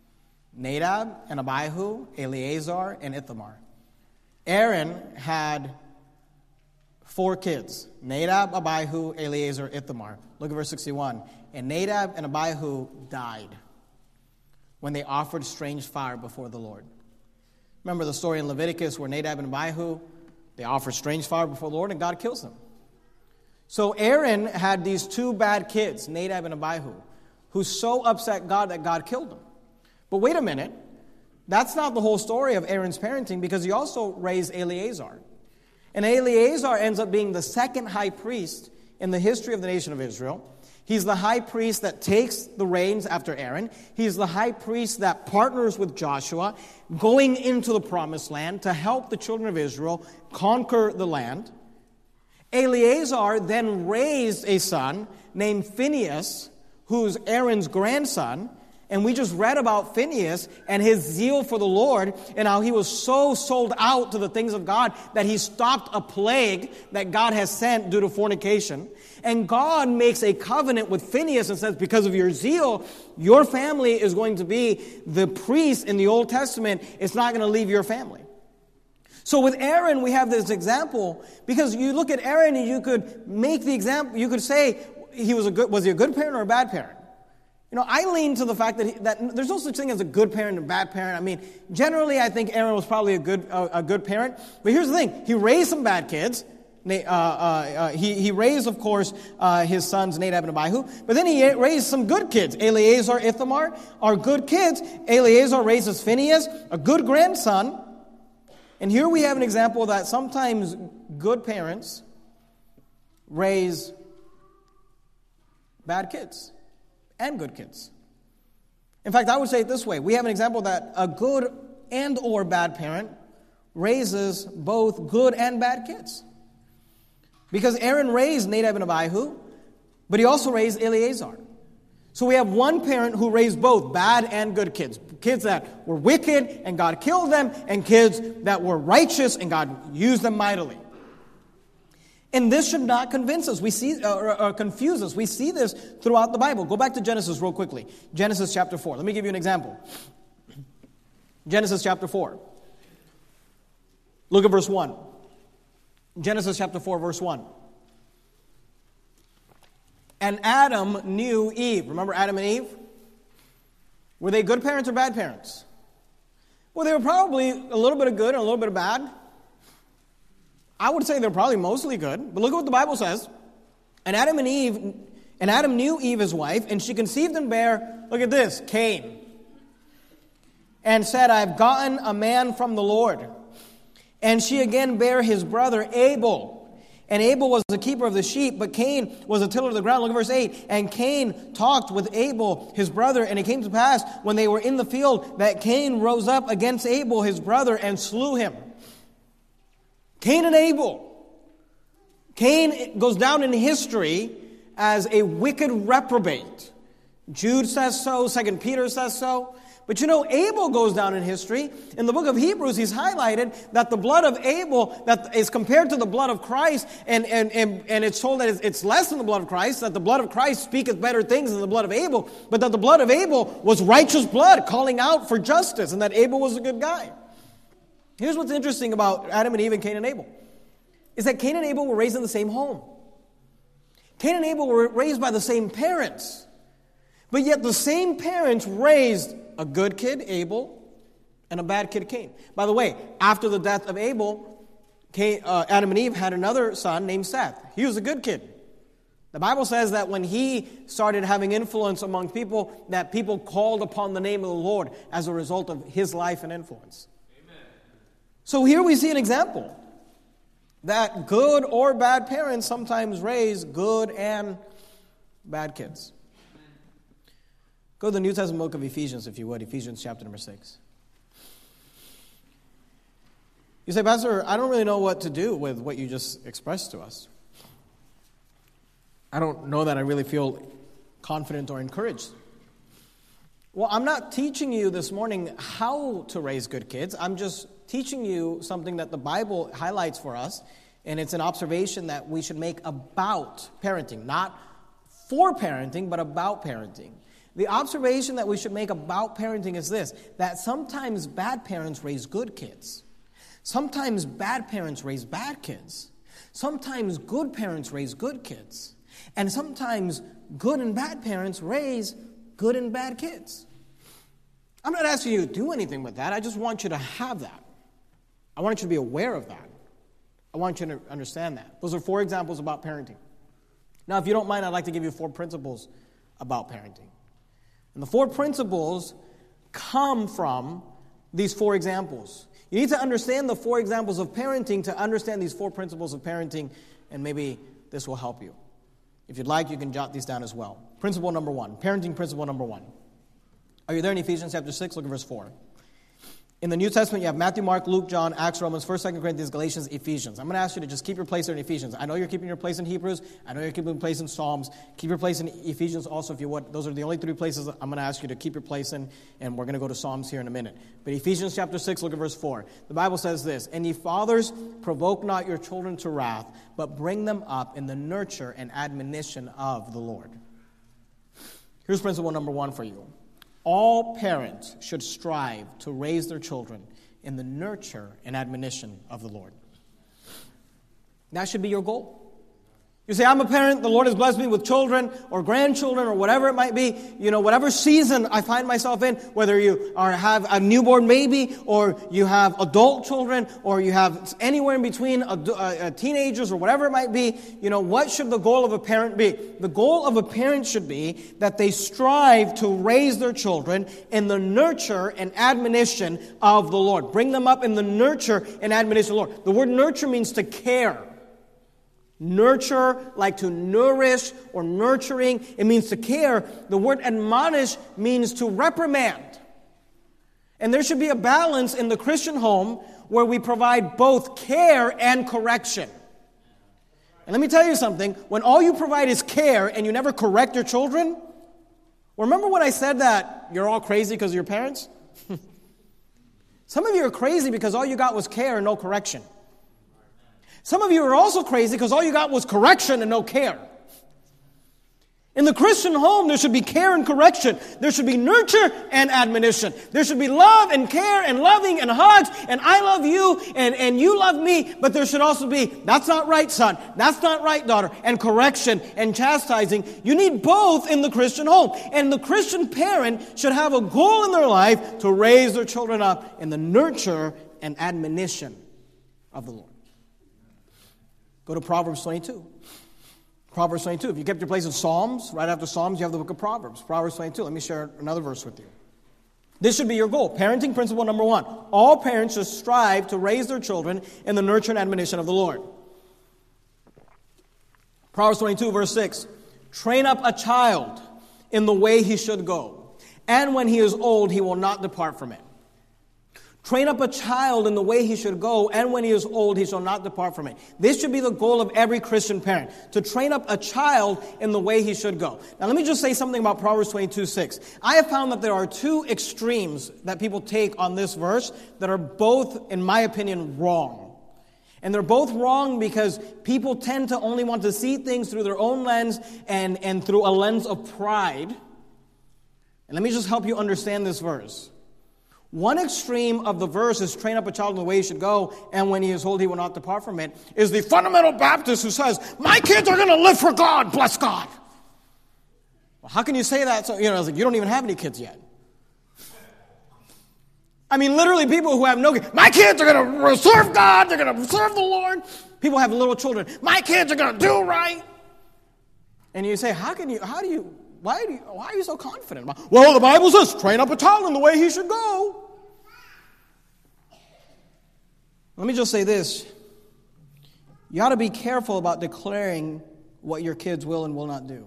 Nadab and Abihu, Eleazar and Ithamar. Aaron had four kids. Nadab, Abihu, Eleazar, Ithamar. Look at verse sixty-one. And Nadab and Abihu died when they offered strange fire before the Lord. Remember the story in Leviticus where Nadab and Abihu, they offer strange fire before the Lord and God kills them. So Aaron had these two bad kids, Nadab and Abihu, who so upset God that God killed them. But wait a minute. That's not the whole story of Aaron's parenting, because he also raised Eleazar. And Eleazar ends up being the second high priest in the history of the nation of Israel. He's the high priest that takes the reins after Aaron. He's the high priest that partners with Joshua going into the promised land to help the children of Israel conquer the land. Eleazar then raised a son named Phinehas, who's Aaron's grandson. And we just read about Phinehas and his zeal for the Lord and how he was so sold out to the things of God that he stopped a plague that God has sent due to fornication. And God makes a covenant with Phinehas and says, because of your zeal, your family is going to be the priest in the Old Testament. It's not going to leave your family. So with Aaron, we have this example, because you look at Aaron and you could make the example, you could say, he was a good, was he a good parent or a bad parent? You know, I lean to the fact that, he, that there's no such thing as a good parent and a bad parent. I mean, generally, I think Aaron was probably a good uh, a good parent. But here's the thing. He raised some bad kids. Uh, uh, uh, he, he raised, of course, uh, his sons, Nadab and Abihu. But then he raised some good kids. Eleazar, Ithamar are good kids. Eleazar raises Phinehas, a good grandson. And here we have an example that sometimes good parents raise bad kids. And good kids. In fact, I would say it this way. We have an example that a good and or bad parent raises both good and bad kids. Because Aaron raised Nadab and Abihu, but he also raised Eleazar. So we have one parent who raised both bad and good kids. Kids that were wicked and God killed them, and kids that were righteous and God used them mightily. And this should not convince us. We see uh, or, or confuse us. We see this throughout the Bible. Go back to Genesis real quickly. Genesis chapter four. Let me give you an example. Genesis chapter four. Look at verse one. Genesis chapter four, verse one. And Adam knew Eve. Remember Adam and Eve? Were they good parents or bad parents? Well, they were probably a little bit of good and a little bit of bad. I would say they're probably mostly good, but look at what the Bible says. And Adam and Eve, and Adam knew Eve his wife, and she conceived and bare, look at this, Cain. And said, I have gotten a man from the Lord. And she again bare his brother Abel. And Abel was the keeper of the sheep, but Cain was a tiller of the ground. Look at verse eight. And Cain talked with Abel, his brother, and it came to pass, when they were in the field, that Cain rose up against Abel, his brother, and slew him. Cain and Abel. Cain goes down in history as a wicked reprobate. Jude says so, Second Peter says so. But you know, Abel goes down in history. In the book of Hebrews, he's highlighted that the blood of Abel that is compared to the blood of Christ, and, and, and, and it's told that it's less than the blood of Christ, that the blood of Christ speaketh better things than the blood of Abel, but that the blood of Abel was righteous blood calling out for justice, and that Abel was a good guy. Here's what's interesting about Adam and Eve and Cain and Abel, is that Cain and Abel were raised in the same home. Cain and Abel were raised by the same parents. But yet the same parents raised a good kid, Abel, and a bad kid, Cain. By the way, after the death of Abel, Cain, uh, Adam and Eve had another son named Seth. He was a good kid. The Bible says that when he started having influence among people, that people called upon the name of the Lord as a result of his life and influence. So here we see an example that good or bad parents sometimes raise good and bad kids. Go to the New Testament book of Ephesians, if you would, Ephesians chapter number six. You say, Pastor, I don't really know what to do with what you just expressed to us. I don't know that I really feel confident or encouraged. Well, I'm not teaching you this morning how to raise good kids. I'm just teaching you something that the Bible highlights for us, and it's an observation that we should make about parenting, not for parenting, but about parenting. The observation that we should make about parenting is this, that sometimes bad parents raise good kids. Sometimes bad parents raise bad kids. Sometimes good parents raise good kids. And sometimes good and bad parents raise good and bad kids. I'm not asking you to do anything with that. I just want you to have that. I want you to be aware of that. I want you to understand that. Those are four examples about parenting. Now, if you don't mind, I'd like to give you four principles about parenting. And the four principles come from these four examples. You need to understand the four examples of parenting to understand these four principles of parenting, and maybe this will help you. If you'd like, you can jot these down as well. Principle number one, parenting principle number one. Are you there in Ephesians chapter six? Look at verse four. In the New Testament, you have Matthew, Mark, Luke, John, Acts, Romans, First, Second Corinthians, Galatians, Ephesians. I'm going to ask you to just keep your place there in Ephesians. I know you're keeping your place in Hebrews. I know you're keeping your place in Psalms. Keep your place in Ephesians also if you would. Those are the only three places I'm going to ask you to keep your place in, and we're going to go to Psalms here in a minute. But Ephesians chapter six, look at verse four. The Bible says this, "And ye fathers, provoke not your children to wrath, but bring them up in the nurture and admonition of the Lord." Here's principle number one for you. All parents should strive to raise their children in the nurture and admonition of the Lord. That should be your goal. You say, I'm a parent, the Lord has blessed me with children or grandchildren or whatever it might be. You know, whatever season I find myself in, whether you are have a newborn baby or you have adult children or you have anywhere in between uh, uh, teenagers or whatever it might be, you know, what should the goal of a parent be? The goal of a parent should be that they strive to raise their children in the nurture and admonition of the Lord. Bring them up in the nurture and admonition of the Lord. The word nurture means to care. Nurture, like to nourish or nurturing, it means to care. The word admonish means to reprimand. And there should be a balance in the Christian home where we provide both care and correction. And let me tell you something, when all you provide is care and you never correct your children, remember when I said that you're all crazy because of your parents? Some of you are crazy because all you got was care and no correction. Some of you are also crazy because all you got was correction and no care. In the Christian home, there should be care and correction. There should be nurture and admonition. There should be love and care and loving and hugs and I love you and, and you love me. But there should also be, that's not right, son. That's not right, daughter. And correction and chastising. You need both in the Christian home. And the Christian parent should have a goal in their life to raise their children up in the nurture and admonition of the Lord. Go to Proverbs twenty-two. Proverbs twenty-two. If you kept your place in Psalms, right after Psalms, you have the book of Proverbs. Proverbs twenty-two. Let me share another verse with you. This should be your goal. Parenting principle number one. All parents should strive to raise their children in the nurture and admonition of the Lord. Proverbs twenty-two, verse six. Train up a child in the way he should go, and when he is old, he will not depart from it. Train up a child in the way he should go, and when he is old, he shall not depart from it. This should be the goal of every Christian parent, to train up a child in the way he should go. Now, let me just say something about Proverbs twenty-two, six. I have found that there are two extremes that people take on this verse that are both, in my opinion, wrong. And they're both wrong because people tend to only want to see things through their own lens and, and through a lens of pride. And let me just help you understand this verse. One extreme of the verse is train up a child in the way he should go, and when he is old, he will not depart from it, is the fundamental Baptist who says, my kids are going to live for God, bless God. Well, how can you say that? So, you know, like, you don't even have any kids yet. I mean, literally people who have no kids, my kids are going to serve God, they're going to serve the Lord. People have little children, my kids are going to do right. And you say, how can you, how do you, Why, do you, why are you so confident? Well, the Bible says, train up a child in the way he should go. Let me just say this. You ought to be careful about declaring what your kids will and will not do.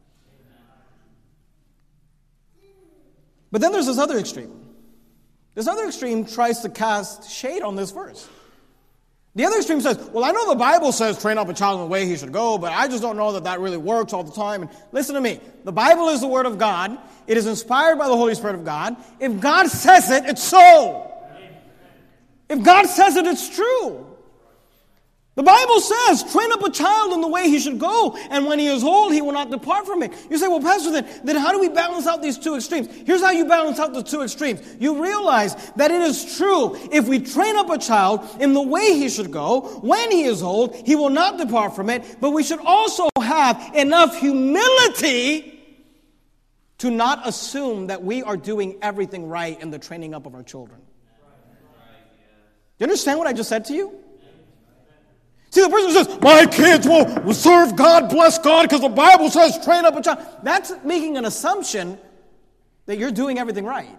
But then there's this other extreme. This other extreme tries to cast shade on this verse. The other extreme says, well, I know the Bible says train up a child in the way he should go, but I just don't know that that really works all the time. And listen to me. The Bible is the Word of God. It is inspired by the Holy Spirit of God. If God says it, it's so. If God says it, it's true. The Bible says, train up a child in the way he should go, and when he is old, he will not depart from it. You say, well, Pastor, then, then how do we balance out these two extremes? Here's how you balance out the two extremes. You realize that it is true, if we train up a child in the way he should go, when he is old, he will not depart from it, but we should also have enough humility to not assume that we are doing everything right in the training up of our children. Do you understand what I just said to you? See, the person says, my kids will, will serve God, bless God, because the Bible says train up a child. That's making an assumption that you're doing everything right.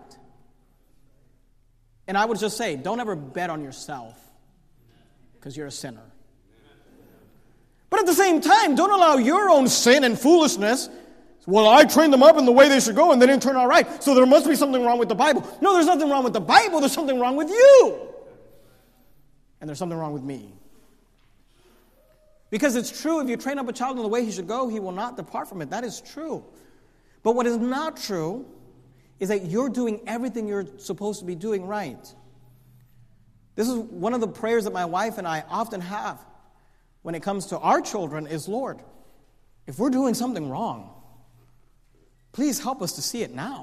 And I would just say, don't ever bet on yourself, because you're a sinner. But at the same time, don't allow your own sin and foolishness. Well, I trained them up in the way they should go, and they didn't turn out right, so there must be something wrong with the Bible. No, there's nothing wrong with the Bible. There's something wrong with you. And there's something wrong with me. Because it's true, if you train up a child in the way he should go, he will not depart from it. That is true. But what is not true is that you're doing everything you're supposed to be doing right. This is one of the prayers that my wife and I often have when it comes to our children is, Lord, if we're doing something wrong, please help us to see it now.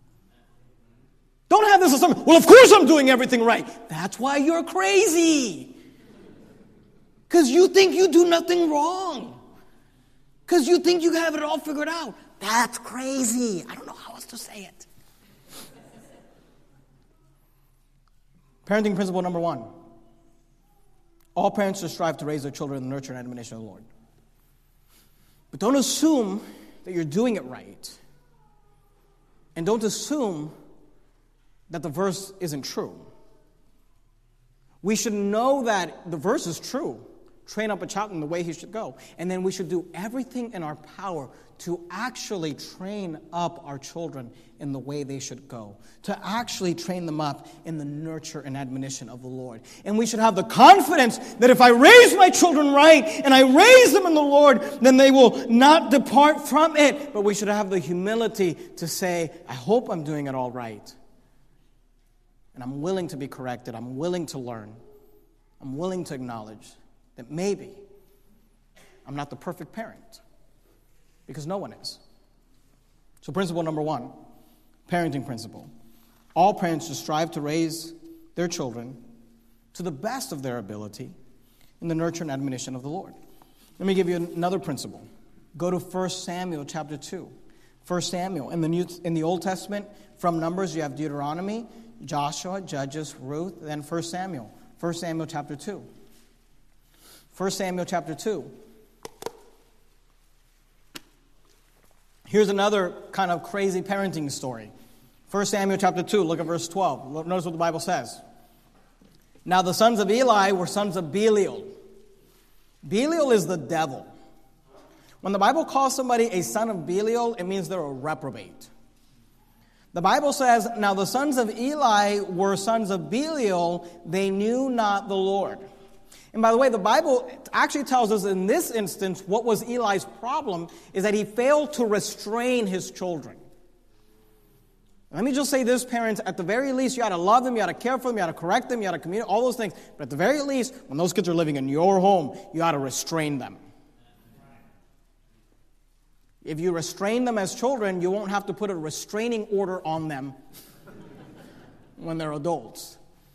Don't have this as something, well, of course I'm doing everything right. That's why you're crazy. Because you think you do nothing wrong. Because you think you have it all figured out. That's crazy. I don't know how else to say it. Parenting principle number one. All parents should strive to raise their children in the nurture and admonition of the Lord. But don't assume that you're doing it right. And don't assume that the verse isn't true. We should know that the verse is true. Train up a child in the way he should go. And then we should do everything in our power to actually train up our children in the way they should go. To actually train them up in the nurture and admonition of the Lord. And we should have the confidence that if I raise my children right and I raise them in the Lord, then they will not depart from it. But we should have the humility to say, I hope I'm doing it all right. And I'm willing to be corrected. I'm willing to learn. I'm willing to acknowledge that maybe I'm not the perfect parent, because no one is. So principle number one, parenting principle. All parents should strive to raise their children to the best of their ability in the nurture and admonition of the Lord. Let me give you another principle. Go to First Samuel chapter two. First Samuel. In the New, in the Old Testament, from Numbers, you have Deuteronomy, Joshua, Judges, Ruth, then First Samuel. First Samuel chapter two. First Samuel chapter two. Here's another kind of crazy parenting story. First Samuel chapter two, look at verse twelve. Notice what the Bible says. Now the sons of Eli were sons of Belial. Belial is the devil. When the Bible calls somebody a son of Belial, it means they're a reprobate. The Bible says, now the sons of Eli were sons of Belial, they knew not the Lord. And by the way, the Bible actually tells us in this instance what was Eli's problem is that he failed to restrain his children. Let me just say this, parents, at the very least, you ought to love them, you ought to care for them, you ought to correct them, you ought to communicate, all those things. But at the very least, when those kids are living in your home, you ought to restrain them. If you restrain them as children, you won't have to put a restraining order on them when they're adults.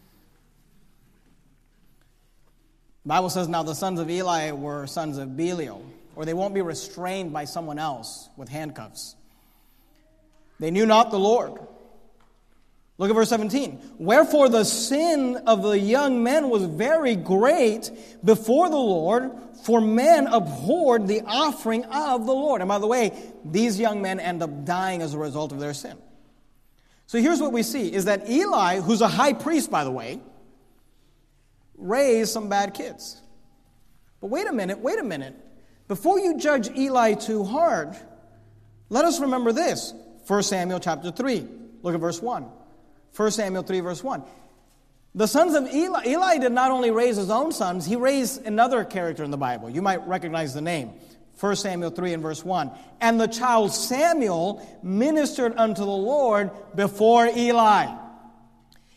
The Bible says, now the sons of Eli were sons of Belial, or they won't be restrained by someone else with handcuffs. They knew not the Lord. Look at verse seventeen. Wherefore the sin of the young men was very great before the Lord, for men abhorred the offering of the Lord. And by the way, these young men end up dying as a result of their sin. So here's what we see, is that Eli, who's a high priest, by the way, raised some bad kids. But wait a minute, wait a minute. Before you judge Eli too hard, let us remember this. First Samuel chapter three. Look at verse one. First Samuel three, verse one. The sons of Eli, Eli did not only raise his own sons, he raised another character in the Bible. You might recognize the name. First Samuel three and verse one. And the child Samuel ministered unto the Lord before Eli.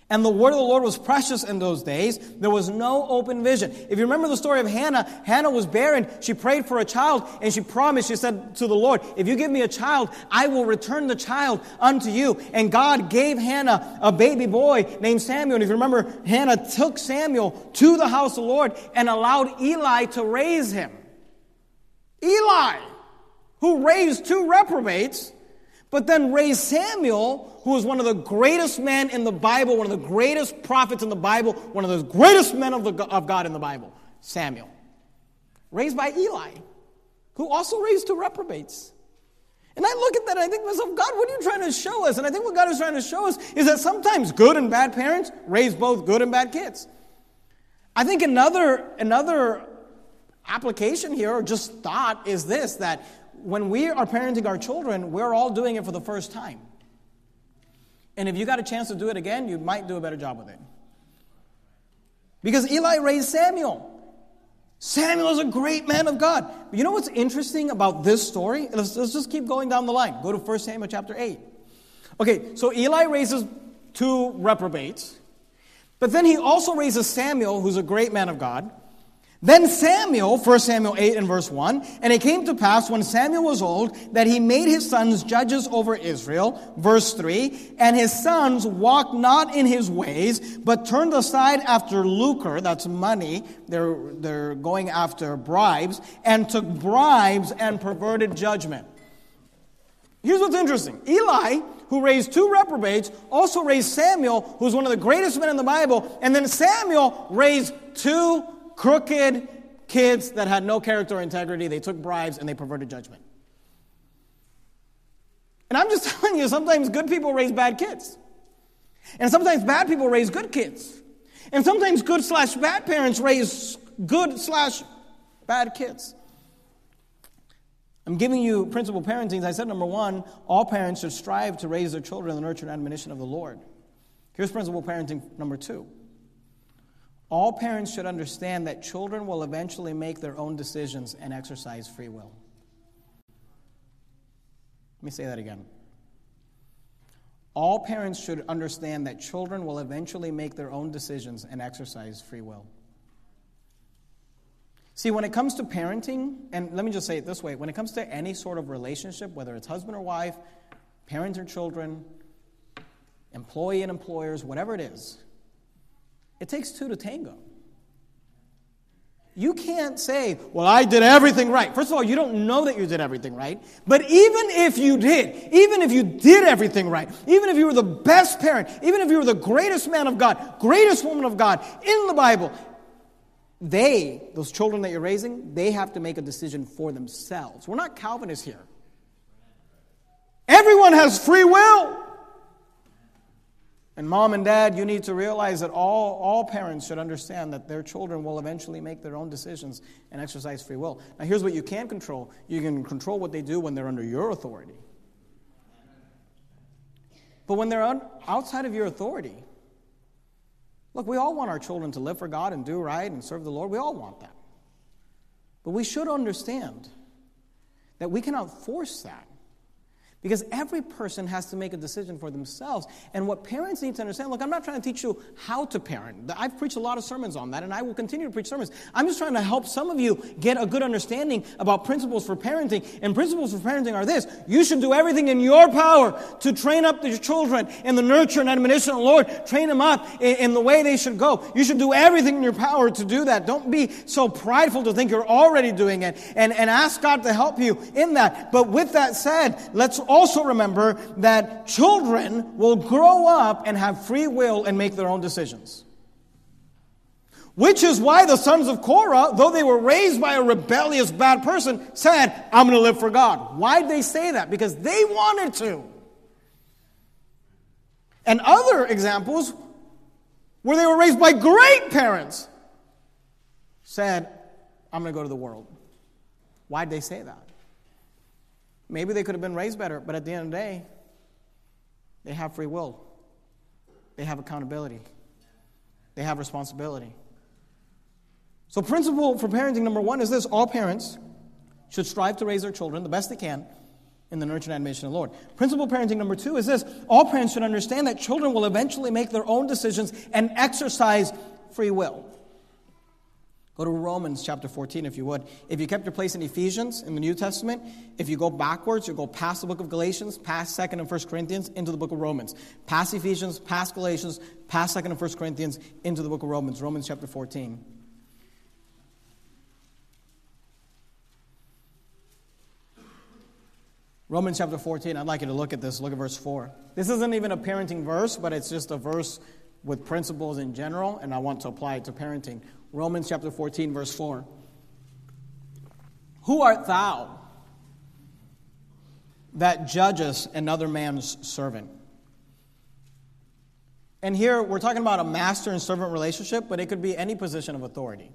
And the word of the Lord was precious in those days. There was no open vision. If you remember the story of Hannah, Hannah was barren. She prayed for a child, and she promised, she said to the Lord, if you give me a child, I will return the child unto you. And God gave Hannah a baby boy named Samuel. And if you remember, Hannah took Samuel to the house of the Lord and allowed Eli to raise him. Eli, who raised two reprobates, but then raised Samuel, who was one of the greatest men in the Bible, one of the greatest prophets in the Bible, one of the greatest men of, the, of God in the Bible, Samuel. Raised by Eli, who also raised two reprobates. And I look at that and I think to myself, God, what are you trying to show us? And I think what God is trying to show us is that sometimes good and bad parents raise both good and bad kids. I think another, another application here, or just thought, is this, that when we are parenting our children, we're all doing it for the first time. And if you got a chance to do it again, you might do a better job with it. Because Eli raised Samuel. Samuel is a great man of God. But you know what's interesting about this story? Let's, let's just keep going down the line. Go to First Samuel chapter eight. Okay, so Eli raises two reprobates. But then he also raises Samuel, who's a great man of God. Then Samuel, First Samuel eight and verse one, and it came to pass when Samuel was old that he made his sons judges over Israel, verse three, and his sons walked not in his ways, but turned aside after lucre, that's money, they're, they're going after bribes, and took bribes and perverted judgment. Here's what's interesting. Eli, who raised two reprobates, also raised Samuel, who's one of the greatest men in the Bible, and then Samuel raised two crooked kids that had no character or integrity. They took bribes and they perverted judgment. And I'm just telling you, sometimes good people raise bad kids. And sometimes bad people raise good kids. And sometimes good slash bad parents raise good slash bad kids. I'm giving you principal parenting. As I said, number one, all parents should strive to raise their children in the nurture and admonition of the Lord. Here's principal parenting number two. All parents should understand that children will eventually make their own decisions and exercise free will. Let me say that again. All parents should understand that children will eventually make their own decisions and exercise free will. See, when it comes to parenting, and let me just say it this way, when it comes to any sort of relationship, whether it's husband or wife, parent or children, employee and employers, whatever it is, it takes two to tango. You can't say, well, I did everything right. First of all, you don't know that you did everything right. But even if you did, even if you did everything right, even if you were the best parent, even if you were the greatest man of God, greatest woman of God in the Bible, they, those children that you're raising, they have to make a decision for themselves. We're not Calvinists here. Everyone has free will. And mom and dad, you need to realize that all, all parents should understand that their children will eventually make their own decisions and exercise free will. Now, here's what you can control. You can control what they do when they're under your authority. But when they're un- outside of your authority, look, we all want our children to live for God and do right and serve the Lord. We all want that. But we should understand that we cannot force that. Because every person has to make a decision for themselves. And what parents need to understand, look, I'm not trying to teach you how to parent. I've preached a lot of sermons on that, and I will continue to preach sermons. I'm just trying to help some of you get a good understanding about principles for parenting. And principles for parenting are this. You should do everything in your power to train up your children in the nurture and admonition of the Lord. Train them up in, in the way they should go. You should do everything in your power to do that. Don't be so prideful to think you're already doing it. And, and ask God to help you in that. But with that said, let's also remember that children will grow up and have free will and make their own decisions. Which is why the sons of Korah, though they were raised by a rebellious bad person, said, I'm going to live for God. Why did they say that? Because they wanted to. And other examples, where they were raised by great parents, said, I'm going to go to the world. Why did they say that? Maybe they could have been raised better, but at the end of the day, they have free will. They have accountability. They have responsibility. So principle for parenting number one is this. All parents should strive to raise their children the best they can in the nurture and admonition of the Lord. Principal parenting number two is this. All parents should understand that children will eventually make their own decisions and exercise free will. Go to Romans chapter fourteen, if you would. If you kept your place in Ephesians in the New Testament, if you go backwards, you go past the book of Galatians, past second and first Corinthians, into the book of Romans. Past Ephesians, past Galatians, past second and first Corinthians, into the book of Romans. Romans chapter fourteen. Romans chapter fourteen, I'd like you to look at this. Look at verse four. This isn't even a parenting verse, but it's just a verse with principles in general, and I want to apply it to parenting. Romans chapter fourteen, verse four. Who art thou that judgest another man's servant? And here we're talking about a master and servant relationship, but it could be any position of authority.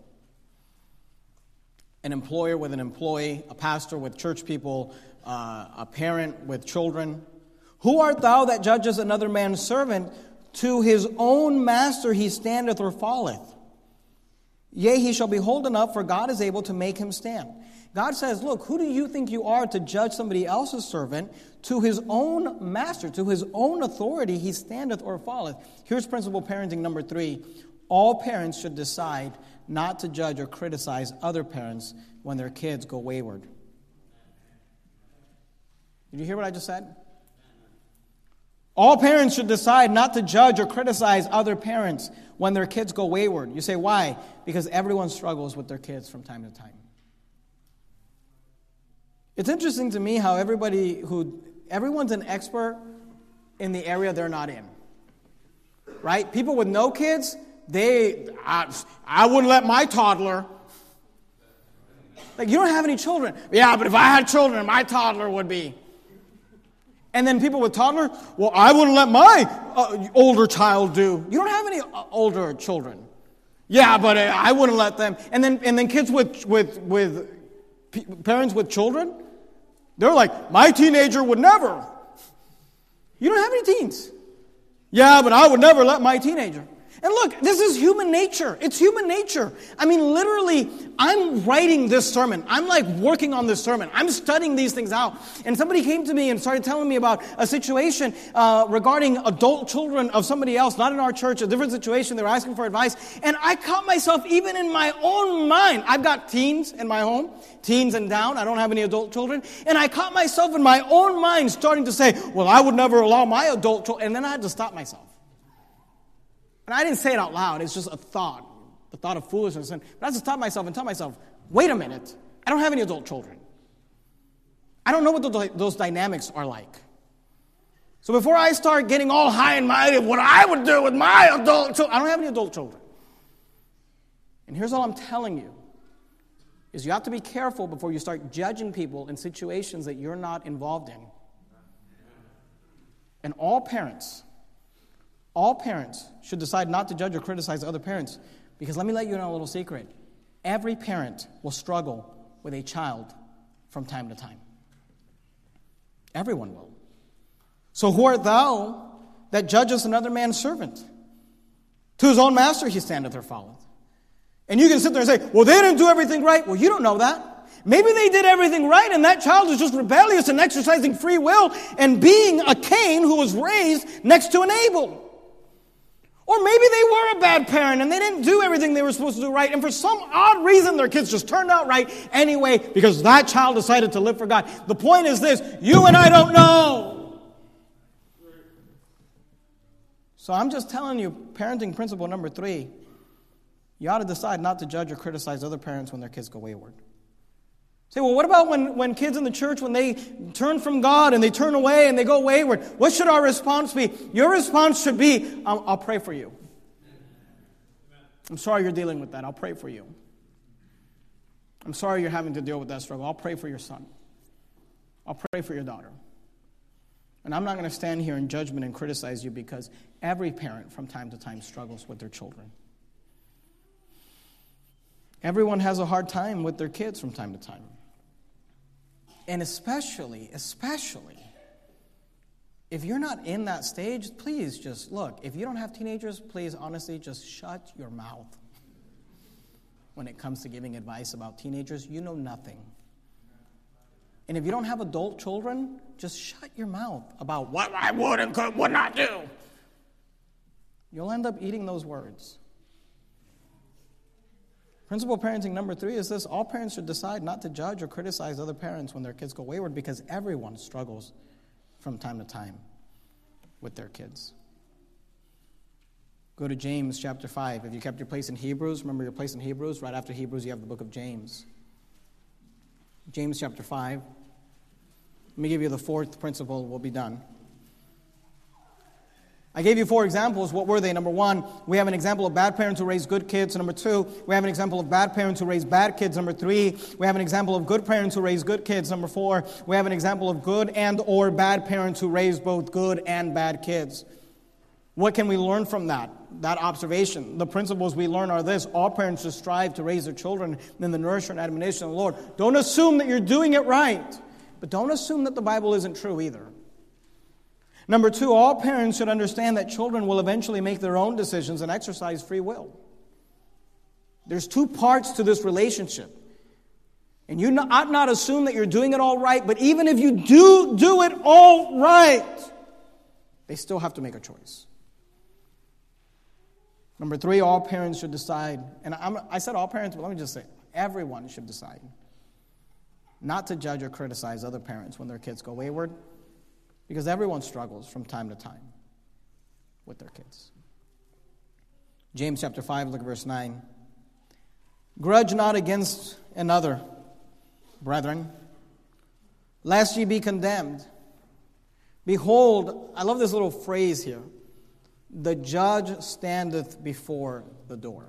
An employer with an employee, a pastor with church people, uh, a parent with children. Who art thou that judgest another man's servant? To his own master he standeth or falleth. Yea, he shall be holden up, for God is able to make him stand. God says, look, who do you think you are to judge somebody else's servant? To his own master, to his own authority, he standeth or falleth. Here's principal parenting number three. All parents should decide not to judge or criticize other parents when their kids go wayward. Did you hear what I just said? All parents should decide not to judge or criticize other parents when their kids go wayward. You say, why? Because everyone struggles with their kids from time to time. It's interesting to me how everybody who, everyone's an expert in the area they're not in. Right? People with no kids, they, I, I wouldn't let my toddler. Like, you don't have any children. Yeah, but if I had children, my toddler would be. And then people with toddler, well, I wouldn't let my uh, older child do. You don't have any uh, older children. Yeah, but uh, I wouldn't let them. And then and then kids with with with p- parents with children, they're like, my teenager would never. You don't have any teens. Yeah, but I would never let my teenager. And look, this is human nature. It's human nature. I mean, literally, I'm writing this sermon. I'm like working on this sermon. I'm studying these things out. And somebody came to me and started telling me about a situation uh, regarding adult children of somebody else, not in our church, a different situation. They were asking for advice. And I caught myself, even in my own mind, I've got teens in my home, teens and down. I don't have any adult children. And I caught myself in my own mind starting to say, well, I would never allow my adult children. And then I had to stop myself. And I didn't say it out loud. It's just a thought, the thought of foolishness. And I had to stop myself and tell myself, wait a minute. I don't have any adult children. I don't know what the, those dynamics are like. So before I start getting all high and mighty of what I would do with my adult children, I don't have any adult children. And here's all I'm telling you, is you have to be careful before you start judging people in situations that you're not involved in. And all parents... All parents should decide not to judge or criticize other parents, because let me let you know a little secret. Every parent will struggle with a child from time to time. Everyone will. So who art thou that judgest another man's servant? To his own master he standeth or falleth. And you can sit there and say, well, they didn't do everything right. Well, you don't know that. Maybe they did everything right, and that child is just rebellious and exercising free will and being a Cain who was raised next to an Abel. Or maybe they were a bad parent and they didn't do everything they were supposed to do right. And for some odd reason, their kids just turned out right anyway because that child decided to live for God. The point is this, you and I don't know. So I'm just telling you, parenting principle number three, you ought to decide not to judge or criticize other parents when their kids go wayward. Say, well, what about when, when kids in the church, when they turn from God and they turn away and they go wayward? What should our response be? Your response should be, I'll, I'll pray for you. I'm sorry you're dealing with that. I'll pray for you. I'm sorry you're having to deal with that struggle. I'll pray for your son. I'll pray for your daughter. And I'm not going to stand here in judgment and criticize you, because every parent from time to time struggles with their children. Everyone has a hard time with their kids from time to time. And especially, especially, if you're not in that stage, please just, look, if you don't have teenagers, please honestly just shut your mouth. When it comes to giving advice about teenagers, you know nothing. And if you don't have adult children, just shut your mouth about what I would and could, would not do. You'll end up eating those words. Principal parenting number three is this: all parents should decide not to judge or criticize other parents when their kids go wayward, because everyone struggles from time to time with their kids. Go to James chapter five. If you kept your place in Hebrews, remember your place in Hebrews. Right after Hebrews, you have the book of James. James chapter five. Let me give you the fourth principle. We'll be done. I gave you four examples. What were they? Number one, we have an example of bad parents who raise good kids. Number two, we have an example of bad parents who raise bad kids. Number three, we have an example of good parents who raise good kids. Number four, we have an example of good and or bad parents who raise both good and bad kids. What can we learn from that? That observation. The principles we learn are this: all parents should strive to raise their children in the nurture and admonition of the Lord. Don't assume that you're doing it right, but don't assume that the Bible isn't true either. Number two, all parents should understand that children will eventually make their own decisions and exercise free will. There's two parts to this relationship. And you ought not assume that you're doing it all right, but even if you do do it all right, they still have to make a choice. Number three, all parents should decide, and I'm, I said all parents, but let me just say, everyone should decide not to judge or criticize other parents when their kids go wayward, because everyone struggles from time to time with their kids. James chapter five, look at verse nine. Grudge not against another, brethren, lest ye be condemned. Behold, I love this little phrase here: the judge standeth before the door.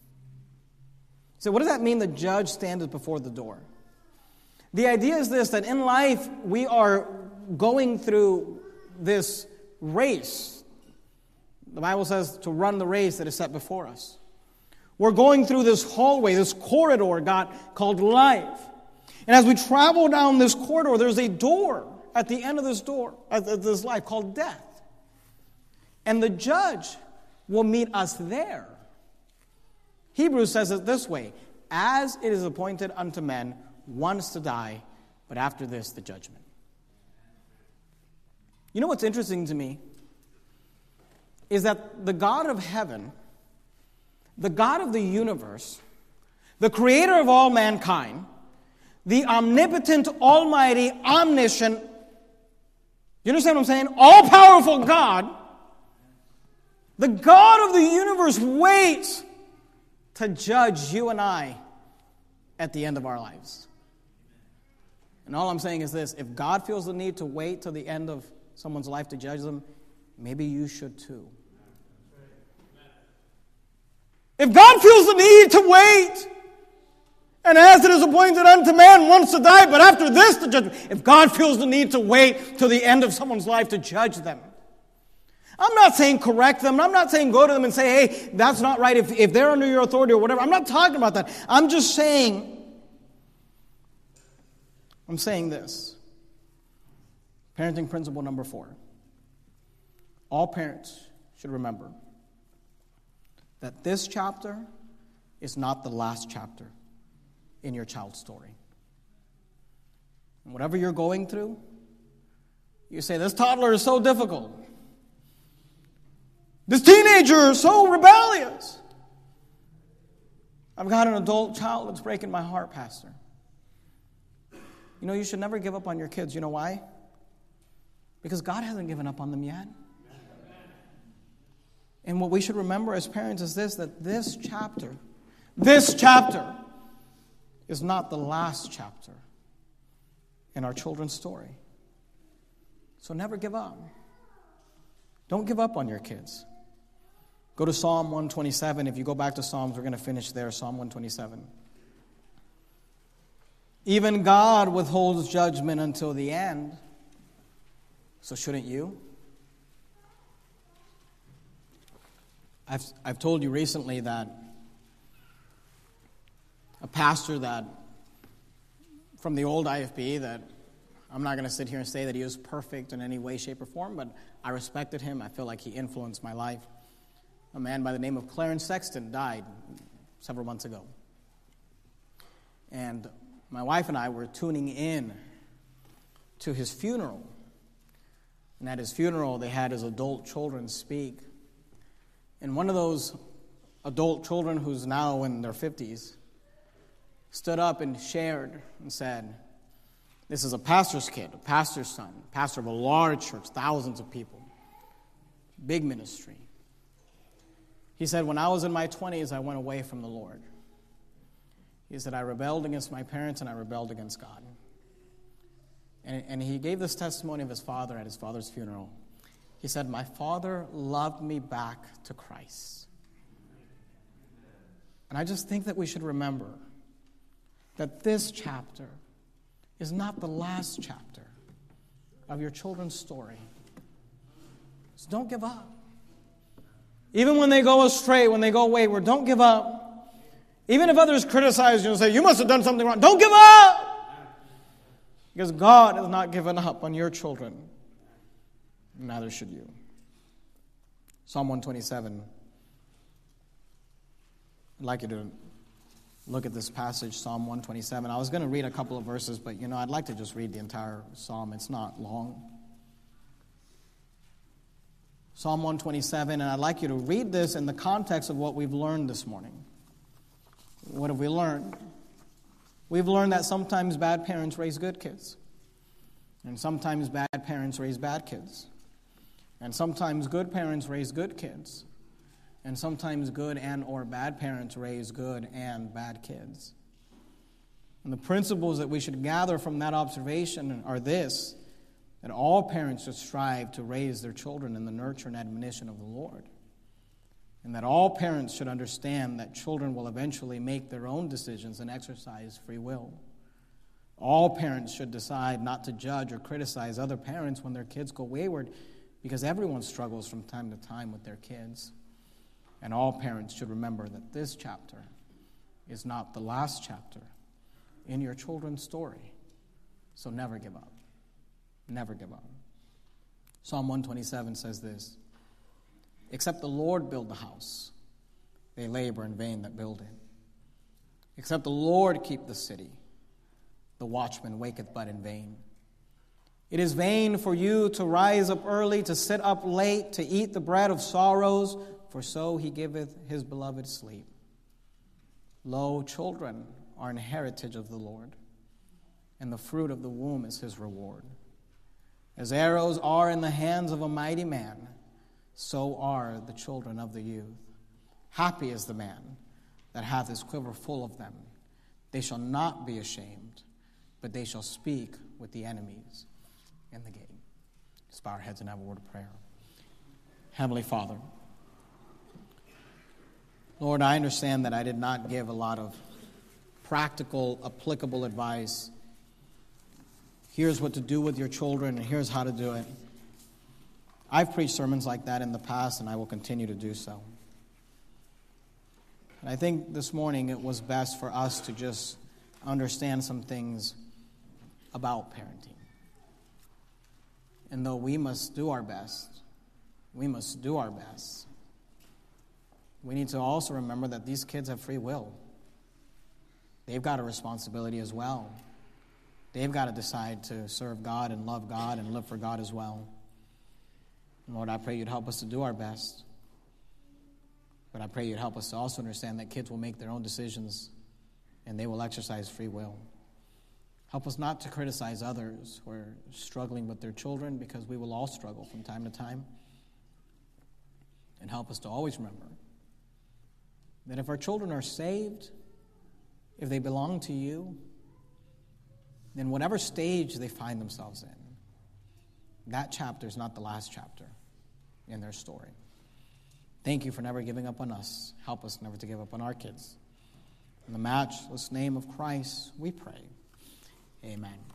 So what does that mean, the judge standeth before the door? The idea is this, that in life we are going through this race. The Bible says to run the race that is set before us. We're going through this hallway, this corridor God called life. And as we travel down this corridor, there's a door at the end of this door, at this life, called death. And the judge will meet us there. Hebrews says it this way: as it is appointed unto men once to die, but after this the judgment. You know what's interesting to me is that the God of heaven, the God of the universe, the creator of all mankind, the omnipotent, almighty, omniscient, you understand what I'm saying? All-powerful God, the God of the universe waits to judge you and I at the end of our lives. And all I'm saying is this: if God feels the need to wait till the end of someone's life to judge them, maybe you should too. If God feels the need to wait, and as it is appointed unto man once to die, but after this the judgment, if God feels the need to wait till the end of someone's life to judge them, I'm not saying correct them. I'm not saying go to them and say, hey, that's not right if, if they're under your authority or whatever. I'm not talking about that. I'm just saying, I'm saying this. Parenting principle number four. All parents should remember that this chapter is not the last chapter in your child's story. And whatever you're going through, you say, this toddler is so difficult. This teenager is so rebellious. I've got an adult child that's breaking my heart, Pastor. You know, you should never give up on your kids. You know why? Because God hasn't given up on them yet. And what we should remember as parents is this, that this chapter, this chapter is not the last chapter in our children's story. So never give up. Don't give up on your kids. Go to Psalm one twenty-seven. If you go back to Psalms, we're going to finish there, Psalm one twenty-seven. Even God withholds judgment until the end. So shouldn't you? I've, I've told you recently that a pastor that, from the old I F B, that I'm not going to sit here and say that he was perfect in any way, shape, or form, but I respected him. I feel like he influenced my life. A man by the name of Clarence Sexton died several months ago. And my wife and I were tuning in to his funeral. And at his funeral, they had his adult children speak. And one of those adult children, who's now in their fifties, stood up and shared and said, this is a pastor's kid, a pastor's son, pastor of a large church, thousands of people, big ministry. He said, when I was in my twenties, I went away from the Lord. He said, I rebelled against my parents and I rebelled against God. And, and he gave this testimony of his father at his father's funeral. He said, my father loved me back to Christ. And I just think that we should remember that this chapter is not the last chapter of your children's story. So don't give up. Even when they go astray, when they go wayward, don't give up. Even if others criticize you and say, you must have done something wrong, don't give up! Because God has not given up on your children. Neither should you. Psalm one twenty-seven. I'd like you to look at this passage, Psalm one twenty-seven. I was going to read a couple of verses, but, you know, I'd like to just read the entire psalm. It's not long. Psalm one twenty-seven, and I'd like you to read this in the context of what we've learned this morning. What have we learned? We've learned that sometimes bad parents raise good kids. And sometimes bad parents raise bad kids. And sometimes good parents raise good kids. And sometimes good and or bad parents raise good and bad kids. And the principles that we should gather from that observation are this, that all parents should strive to raise their children in the nurture and admonition of the Lord. And that all parents should understand that children will eventually make their own decisions and exercise free will. All parents should decide not to judge or criticize other parents when their kids go wayward, because everyone struggles from time to time with their kids. And all parents should remember that this chapter is not the last chapter in your children's story. So never give up. Never give up. Psalm one twenty-seven says this, except the Lord build the house, they labor in vain that build it. Except the Lord keep the city, the watchman waketh but in vain. It is vain for you to rise up early, to sit up late, to eat the bread of sorrows, for so he giveth his beloved sleep. Lo, children are an heritage of the Lord, and the fruit of the womb is his reward. As arrows are in the hands of a mighty man, so are the children of the youth. Happy is the man that hath his quiver full of them. They shall not be ashamed, but they shall speak with the enemies in the gate. Let's bow our heads and have a word of prayer. Heavenly Father, Lord, I understand that I did not give a lot of practical, applicable advice. Here's what to do with your children, and here's how to do it. I've preached sermons like that in the past, and I will continue to do so. And I think this morning it was best for us to just understand some things about parenting. And though we must do our best, we must do our best, we need to also remember that these kids have free will. They've got a responsibility as well. They've got to decide to serve God and love God and live for God as well. And Lord, I pray you'd help us to do our best. But I pray you'd help us to also understand that kids will make their own decisions and they will exercise free will. Help us not to criticize others who are struggling with their children, because we will all struggle from time to time. And help us to always remember that if our children are saved, if they belong to you, then whatever stage they find themselves in, that chapter is not the last chapter in their story. Thank you for never giving up on us. Help us never to give up on our kids. In the matchless name of Christ, we pray. Amen.